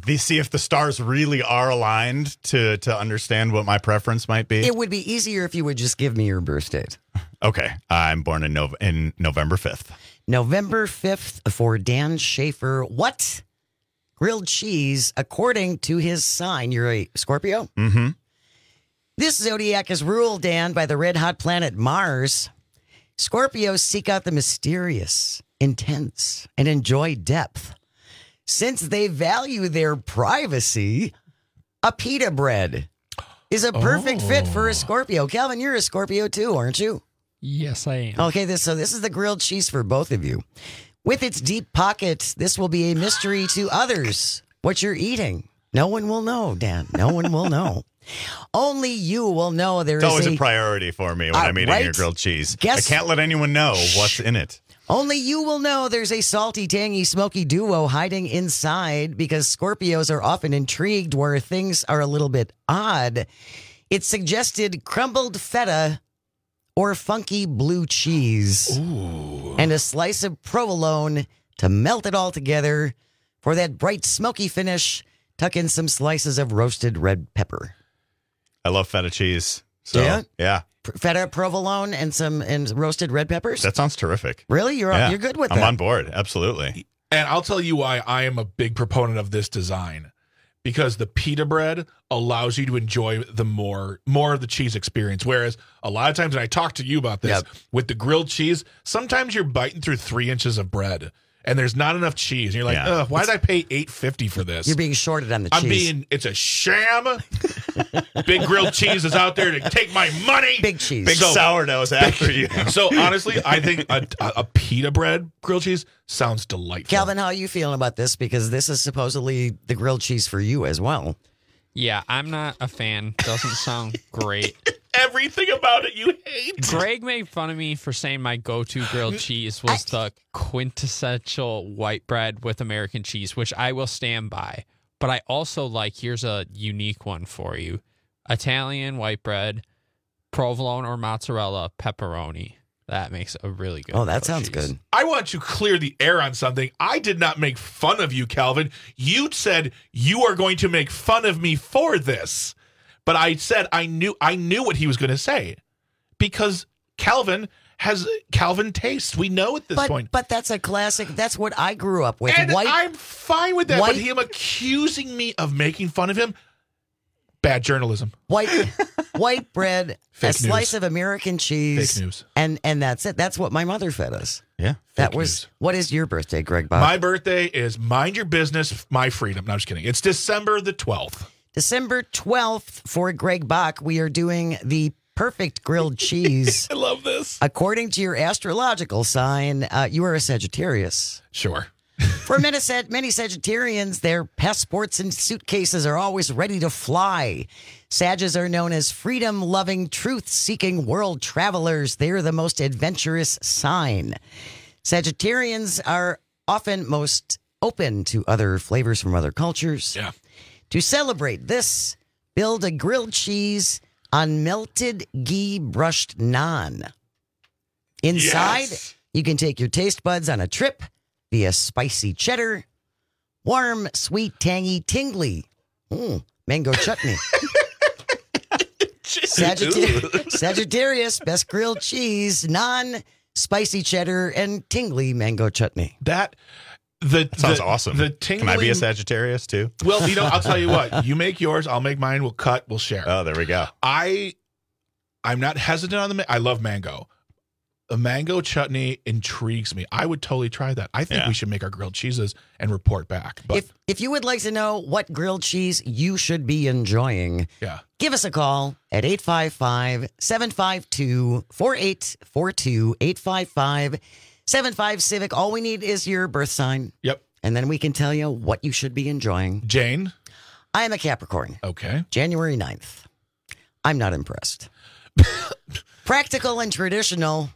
stars really are aligned to understand what my preference might be? It would be easier if you would just give me your birth date. Okay. I'm born in November 5th. November 5th for Dan Schaefer. What grilled cheese, according to his sign? You're a Scorpio? Mm-hmm. This zodiac is ruled, Dan, by the red-hot planet Mars. Scorpios seek out the mysterious, intense, and enjoy depth. Since they value their privacy, a pita bread is a perfect fit for a Scorpio. Calvin, you're a Scorpio too, aren't you? Yes, I am. Okay, this is the grilled cheese for both of you. With its deep pocket, this will be a mystery to others what you're eating. No one will know, Dan. No one will know. Only you will know there is It's always a priority for me when I'm eating your grilled cheese. I can't let anyone know what's in it. Only you will know there's a salty, tangy, smoky duo hiding inside, because Scorpios are often intrigued where things are a little bit odd. It suggested crumbled feta or funky blue cheese. Ooh. And a slice of provolone to melt it all together. For that bright, smoky finish, tuck in some slices of roasted red pepper. I love feta cheese. So, yeah. Feta, provolone, and roasted red peppers? That sounds terrific. Really? You're good with that? I'm on board. Absolutely. And I'll tell you why I am a big proponent of this design. Because the pita bread allows you to enjoy the more of the cheese experience. Whereas a lot of times, and I talked to you about this, with the grilled cheese, sometimes you're biting through 3 inches of bread and there's not enough cheese. And you're like, why did I pay $8.50 for this? You're being shorted on the cheese. It's a sham. Big grilled cheese is out there to take my money. Big cheese. Big sourdough's after you. So honestly, I think a pita bread grilled cheese sounds delightful. Calvin, how are you feeling about this? Because this is supposedly the grilled cheese for you as well. Yeah, I'm not a fan. Doesn't sound great. Everything about it you hate. Greg made fun of me for saying my go-to grilled cheese was the quintessential white bread with American cheese, which I will stand by. But I also here's a unique one for you. Italian white bread, provolone or mozzarella, pepperoni. That makes a really good. Oh, that sounds good. I want to clear the air on something. I did not make fun of you, Calvin. You said you are going to make fun of me for this. But I said I knew point he was going to say. Because Calvin has Calvin taste. We know at this point. But that's a classic. That's what I grew up with. And I'm fine with that. But him accusing me of making fun of him, bad journalism. White bread, Fake slice of American cheese. Fake news. And that's it. That's what my mother fed us. Yeah. That was. What is your birthday, Greg Bob? My birthday is mind your business, my freedom. No, I'm just kidding. It's December the 12th. December 12th for Greg Bach. We are doing the perfect grilled cheese. I love this. According to your astrological sign, you are a Sagittarius. Sure. For many Sagittarians, their passports and suitcases are always ready to fly. Sages are known as freedom-loving, truth-seeking world travelers. They're the most adventurous sign. Sagittarians are often most open to other flavors from other cultures. Yeah. To celebrate this, build a grilled cheese on melted ghee brushed naan. Inside, you can take your taste buds on a trip via spicy cheddar, warm, sweet, tangy, tingly, mango chutney. Sagittarius, best grilled cheese, naan, spicy cheddar, and tingly mango chutney. That sounds awesome. Can I be a Sagittarius too? Well, I'll tell you what. You make yours, I'll make mine. We'll cut, we'll share. Oh, there we go. I'm not hesitant on I love mango. A mango chutney intrigues me. I would totally try that. I think we should make our grilled cheeses and report back. But if you would like to know what grilled cheese you should be enjoying, give us a call at 855-752-4842, 855-75-CIVIC. All we need is your birth sign. Yep. And then we can tell you what you should be enjoying. Jane? I am a Capricorn. Okay. January 9th. I'm not impressed. Practical and traditional.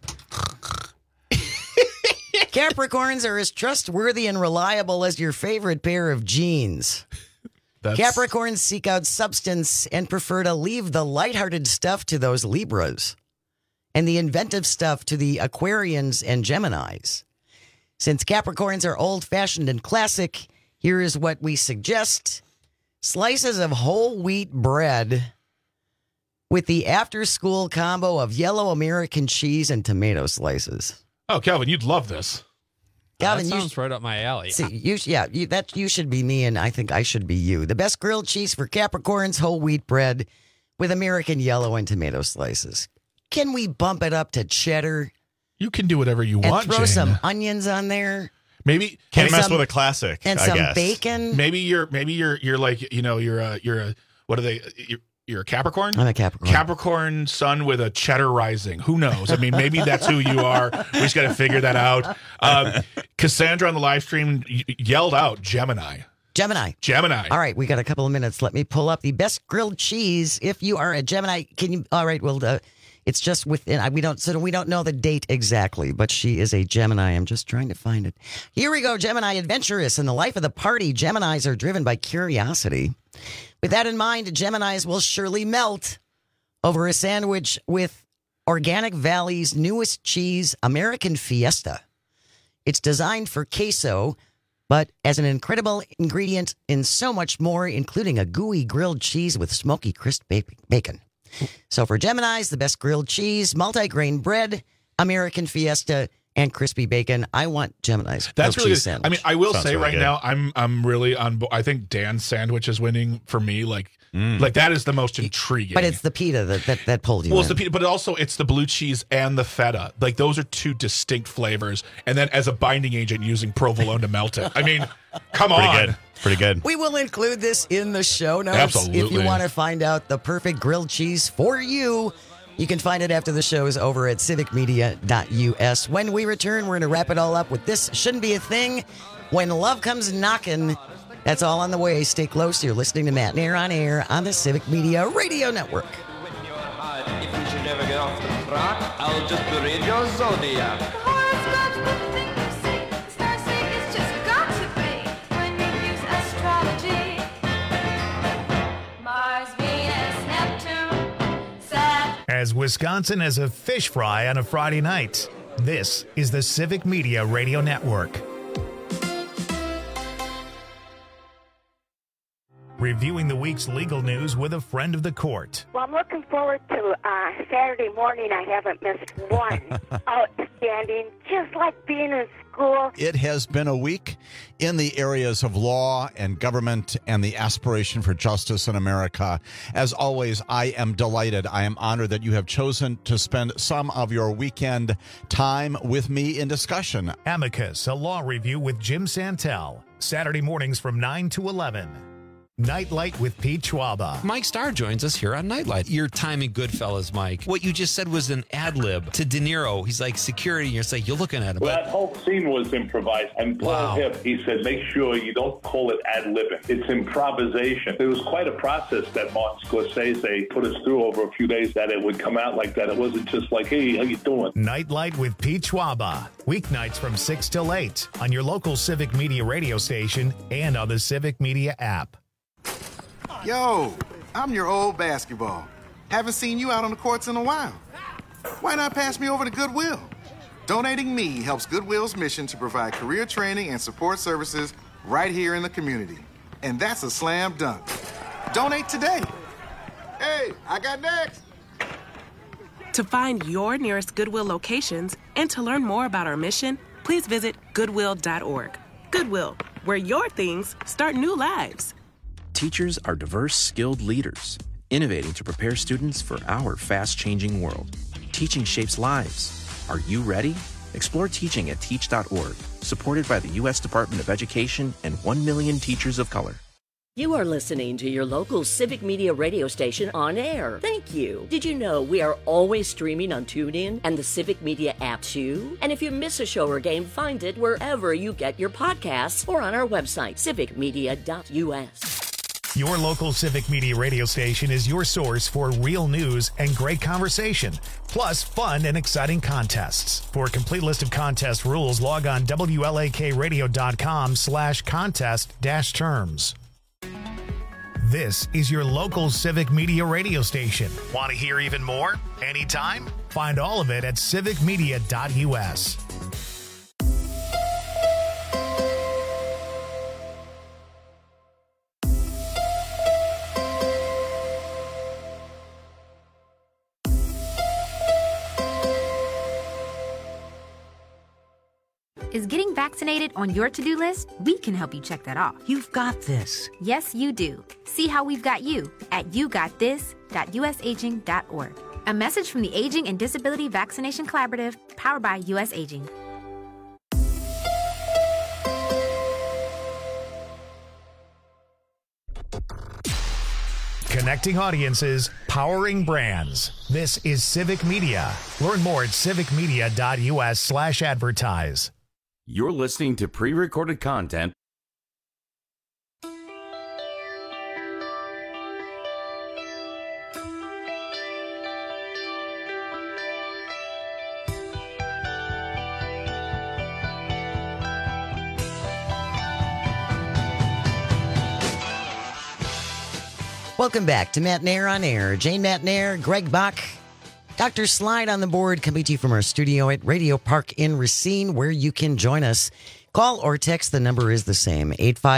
Capricorns are as trustworthy and reliable as your favorite pair of jeans. Capricorns seek out substance and prefer to leave the lighthearted stuff to those Libras and the inventive stuff to the Aquarians and Geminis. Since Capricorns are old-fashioned and classic, here is what we suggest. Slices of whole wheat bread with the after-school combo of yellow American cheese and tomato slices. Oh, Calvin, you'd love this. Calvin, that sounds right up my alley. See, you should be me, and I think I should be you. The best grilled cheese for Capricorns, whole wheat bread with American yellow and tomato slices. Can we bump it up to cheddar? You can do whatever you want, and throw Jane. some onions on there. Maybe can't mess with a classic and I some guess. bacon. Maybe you're like you're a what are they? You're a Capricorn? I'm a Capricorn. Capricorn sun with a cheddar rising. Who knows? I mean, maybe that's who you are. We just got to figure that out. Cassandra on the live stream yelled out Gemini. Gemini. All right, we got a couple of minutes. Let me pull up the best grilled cheese. If you are a Gemini, can you? All right, well, it's just within. We don't know the date exactly, but she is a Gemini. I'm just trying to find it. Here we go. Gemini, adventurous in the life of the party. Geminis are driven by curiosity. With that in mind, Geminis will surely melt over a sandwich with Organic Valley's newest cheese, American Fiesta. It's designed for queso, but as an incredible ingredient in so much more, including a gooey grilled cheese with smoky crisp bacon. So for Geminis, the best grilled cheese, multi-grain bread, American Fiesta, and crispy bacon. I want Gemini's. That's really good. Sandwich. I mean, I will say really right good. now, I'm really on. I think Dan's sandwich is winning for me. Like Like, that is the most intriguing. But it's the pita that pulled you Well, in. it's the pita, but also it's the blue cheese and the feta. Like, those are two distinct flavors. And then as a binding agent, using provolone to melt it. I mean, come on. Pretty good. We will include this in the show notes. Absolutely. If you want to find out the perfect grilled cheese for you, you can find it after the shows over at civicmedia.us. When we return, we're going to wrap it all up with This Shouldn't Be a Thing. When Love Comes Knocking, that's all on the way. Stay close. You're listening to Matt Nair on Air on the Civic Media Radio Network. If you should ever get off the track, I'll just read your zodiac. Horoscopes, the thing you say. Star saying it's just got to be when you use astrology. Mars, Venus, Neptune, Saturn. As Wisconsin has a fish fry on a Friday night, this is the Civic Media Radio Network. Reviewing the week's legal news with a friend of the court. Well, I'm looking forward to Saturday morning. I haven't missed one. Outstanding, just like being in school. It has been a week in the areas of law and government and the aspiration for justice in America. As always, I am delighted. I am honored that you have chosen to spend some of your weekend time with me in discussion. Amicus, a law review with Jim Santel. Saturday mornings from 9 to 11. Nightlight with Pete Schwaba. Mike Starr joins us here on Nightlight. Your time in Goodfellas, Mike. What you just said was an ad lib to De Niro. He's like, security, and you're like, you're looking at him. Well, that whole scene was improvised. And Paul Hip, he said, make sure you don't call it ad libbing. It's improvisation. It was quite a process that Martin Scorsese put us through over a few days, that it would come out like that. It wasn't just like, hey, how you doing? Nightlight with Pete Schwaba. Weeknights from 6 till 8 on your local Civic Media radio station and on the Civic Media app. Yo, I'm your old basketball. Haven't seen you out on the courts in a while. Why not pass me over to Goodwill? Donating me helps Goodwill's mission to provide career training and support services right here in the community. And that's a slam dunk. Donate today. Hey, I got next. To find your nearest Goodwill locations and to learn more about our mission, please visit Goodwill.org. Goodwill, where your things start new lives. Teachers are diverse, skilled leaders, innovating to prepare students for our fast-changing world. Teaching shapes lives. Are you ready? Explore teaching at teach.org, supported by the U.S. Department of Education and 1 million teachers of color. You are listening to your local Civic Media radio station on air. Thank you. Did you know we are always streaming on TuneIn and the Civic Media app too? And if you miss a show or game, find it wherever you get your podcasts or on our website, civicmedia.us. Your local Civic Media radio station is your source for real news and great conversation, plus fun and exciting contests. For a complete list of contest rules, log on WLAKradio.com/contest-terms. This is your local Civic Media radio station. Want to hear even more? Anytime? Find all of it at civicmedia.us. Is getting vaccinated on your to-do list? We can help you check that off. You've got this. Yes, you do. See how we've got you at yougotthis.usaging.org. A message from the Aging and Disability Vaccination Collaborative, powered by US Aging. Connecting audiences, powering brands. This is Civic Media. Learn more at civicmedia.us/advertise. You're listening to pre-recorded content. Welcome back to Matt Nair on Air. Jane Matt Nair, Greg Bach, Dr. Slide on the board, coming to you from our studio at Radio Park in Racine, where you can join us. Call or text. The number is the same,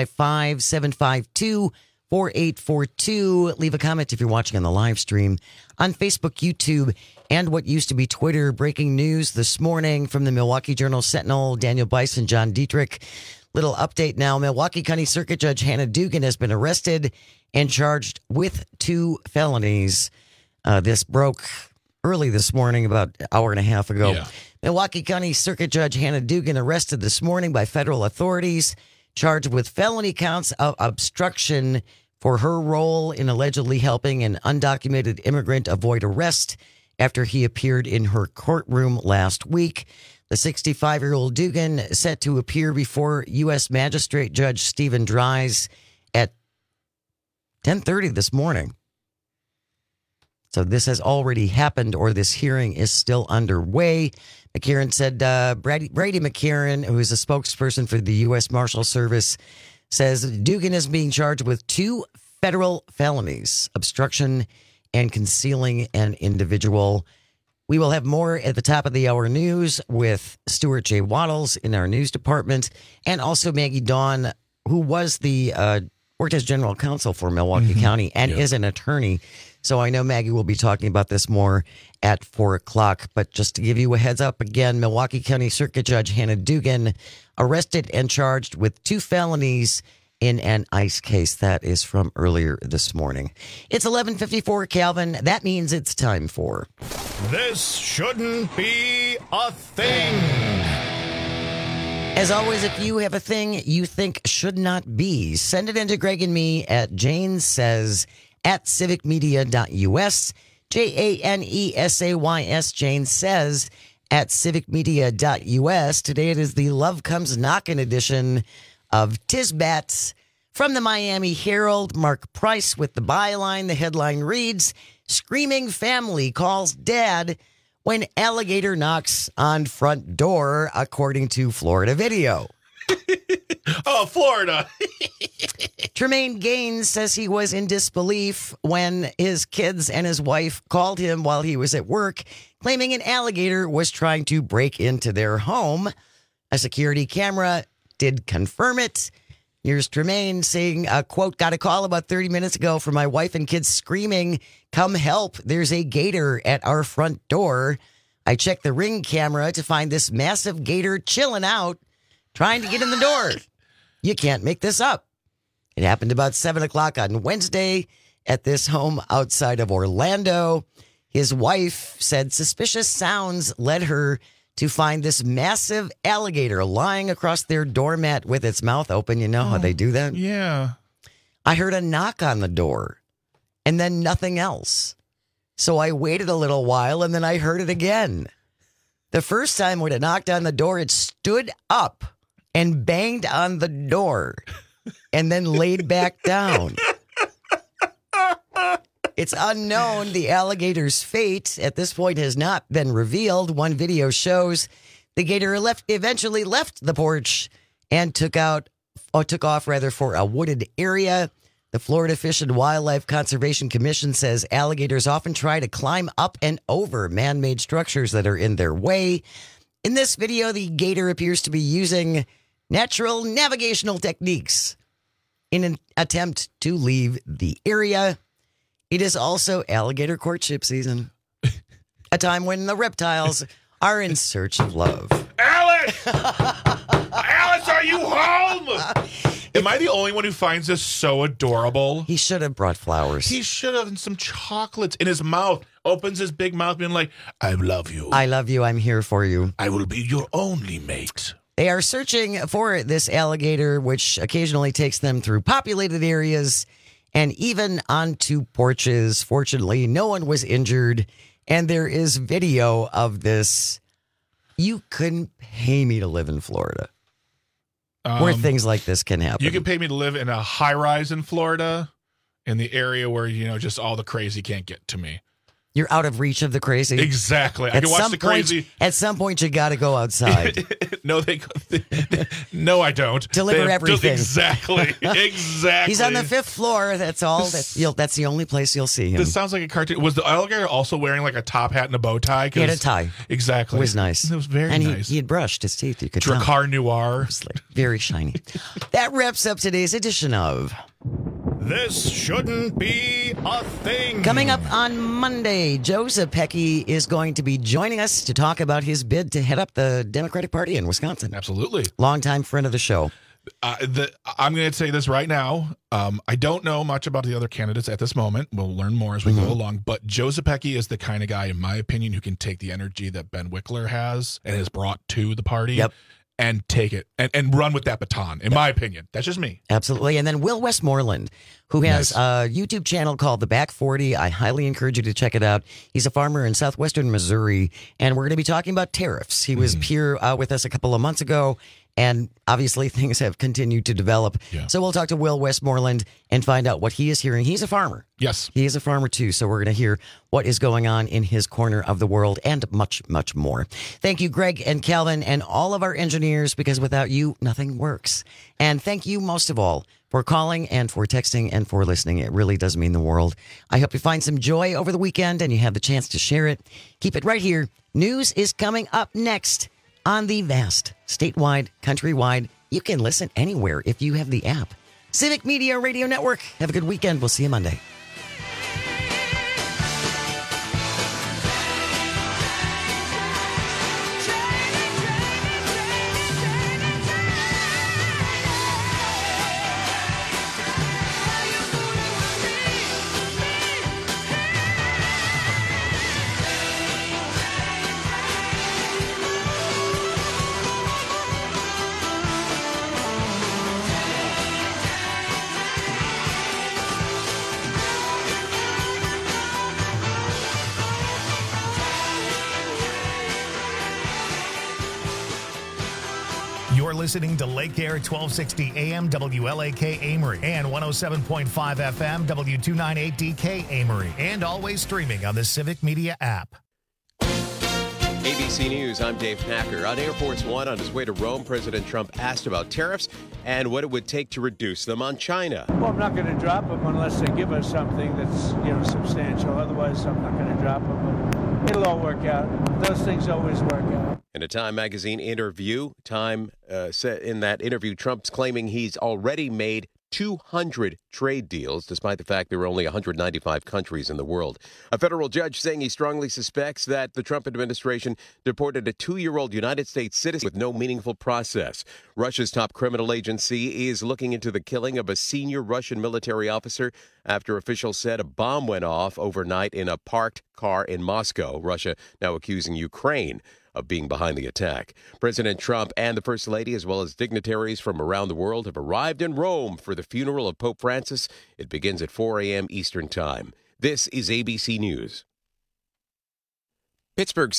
855-752-4842. Leave a comment if you're watching on the live stream on Facebook, YouTube, and what used to be Twitter. Breaking news this morning from the Milwaukee Journal Sentinel, Daniel Bison, John Dietrich. Little update now. Milwaukee County Circuit Judge Hannah Dugan has been arrested and charged with 2 felonies. This broke early this morning, about an hour and a half ago. Yeah. Milwaukee County Circuit Judge Hannah Dugan arrested this morning by federal authorities, charged with felony counts of obstruction for her role in allegedly helping an undocumented immigrant avoid arrest after he appeared in her courtroom last week. The 65-year-old Dugan set to appear before U.S. Magistrate Judge Stephen Dries at 10:30 this morning. So this has already happened, or this hearing is still underway. McCarran said, Brady McCarran, who is a spokesperson for the U.S. Marshal Service, says Dugan is being charged with 2 federal felonies, obstruction and concealing an individual. We will have more at the top of the hour news with Stuart J. Waddles in our news department, and also Maggie Dawn, who was worked as general counsel for Milwaukee County and is an attorney. So I know Maggie will be talking about this more at 4 o'clock. But just to give you a heads up again, Milwaukee County Circuit Judge Hannah Dugan arrested and charged with 2 felonies in an ICE case. That is from earlier this morning. It's 11:54, Calvin. That means it's time for This Shouldn't Be a Thing. As always, if you have a thing you think should not be, send it into Greg and me at Jane Says at civicmedia.us. JANESAYS, Jane Says at civicmedia.us. Today it is the Love Comes Knockin' edition of Tisbats. From the Miami Herald, Mark Price with the byline. The headline reads, Screaming family calls dad when alligator knocks on front door, according to Florida Video. Oh, Florida. Tremaine Gaines says he was in disbelief when his kids and his wife called him while he was at work, claiming an alligator was trying to break into their home. A security camera did confirm it. Here's Tremaine saying, quote, got a call about 30 minutes ago from my wife and kids screaming, come help, there's a gator at our front door. I checked the Ring camera to find this massive gator chilling out, trying to get in the door. You can't make this up. It happened about 7 o'clock on Wednesday at this home outside of Orlando. His wife said suspicious sounds led her to find this massive alligator lying across their doormat with its mouth open. You know how they do that? Yeah. I heard a knock on the door and then nothing else. So I waited a little while and then I heard it again. The first time when it knocked on the door, it stood up and banged on the door and then laid back down. It's unknown. The alligator's fate at this point has not been revealed. One video shows the gator eventually left the porch and took off for a wooded area. The Florida Fish and Wildlife Conservation Commission says alligators often try to climb up and over man-made structures that are in their way. In this video, the gator appears to be using natural navigational techniques in an attempt to leave the area. It is also alligator courtship season, a time when the reptiles are in search of love. Alice! Alice, are you home? Am I the only one who finds this so adorable? He should have brought flowers. He should have, and some chocolates in his mouth. Opens his big mouth being like, I love you. I love you. I'm here for you. I will be your only mate. They are searching for this alligator, which occasionally takes them through populated areas and even onto porches. Fortunately, no one was injured, and there is video of this. You couldn't pay me to live in Florida, where things like this can happen. You could pay me to live in a high-rise in Florida, in the area where, just all the crazy can't get to me. You're out of reach of the crazy. Exactly. I can watch the crazy. At some point, you got to go outside. No, I don't. Deliver everything. Exactly. Exactly. He's on the 5th floor. That's all. That's the only place you'll see him. This sounds like a cartoon. Was the alligator also wearing like a top hat and a bow tie? He had a tie. Exactly. It was nice. It was very nice. He had brushed his teeth. You could Drakkar Noir. Very shiny. That wraps up today's edition of This Shouldn't Be a Thing. Coming up on Monday, Joe Zepecki is going to be joining us to talk about his bid to head up the Democratic Party in Wisconsin. Absolutely. Longtime friend of the show. I'm going to say this right now. I don't know much about the other candidates at this moment. We'll learn more as we go along. But Joe Zepecki is the kind of guy, in my opinion, who can take the energy that Ben Wickler has and has brought to the party and take it and run with that baton, in my opinion. That's just me. Absolutely. And then Will Westmoreland, who has a YouTube channel called The Back 40. I highly encourage you to check it out. He's a farmer in southwestern Missouri, and we're going to be talking about tariffs. He was here with us a couple of months ago, and obviously things have continued to develop. So we'll talk to Will Westmoreland and find out what he is hearing. He's a farmer. Yes. He is a farmer too. So we're going to hear what is going on in his corner of the world and much, much more. Thank you, Greg and Calvin, and all of our engineers, because without you, nothing works. And thank you most of all for calling and for texting and for listening. It really does mean the world. I hope you find some joy over the weekend and you have the chance to share it. Keep it right here. News is coming up next on the vast, statewide, countrywide. You can listen anywhere if you have the app. Civic Media Radio Network. Have a good weekend. We'll see you Monday. You're listening to Lake Air 1260 AM WLAK Amory and 107.5 FM W298DK Amory, and always streaming on the Civic Media app. ABC News, I'm Dave Packer. On Air Force One on his way to Rome, President Trump asked about tariffs and what it would take to reduce them on China. Well, I'm not going to drop them unless they give us something that's, substantial. Otherwise, I'm not going to drop them. But it'll all work out. Those things always work out. In a Time magazine interview, Time said in that interview, Trump's claiming he's already made 200 trade deals, despite the fact there are only 195 countries in the world. A federal judge saying he strongly suspects that the Trump administration deported a 2-year-old United States citizen with no meaningful process. Russia's top criminal agency is looking into the killing of a senior Russian military officer after officials said a bomb went off overnight in a parked car in Moscow. Russia now accusing Ukraine of being behind the attack. President Trump and the First Lady, as well as dignitaries from around the world, have arrived in Rome for the funeral of Pope Francis. It begins at 4 a.m. Eastern Time. This is ABC News. Pittsburgh's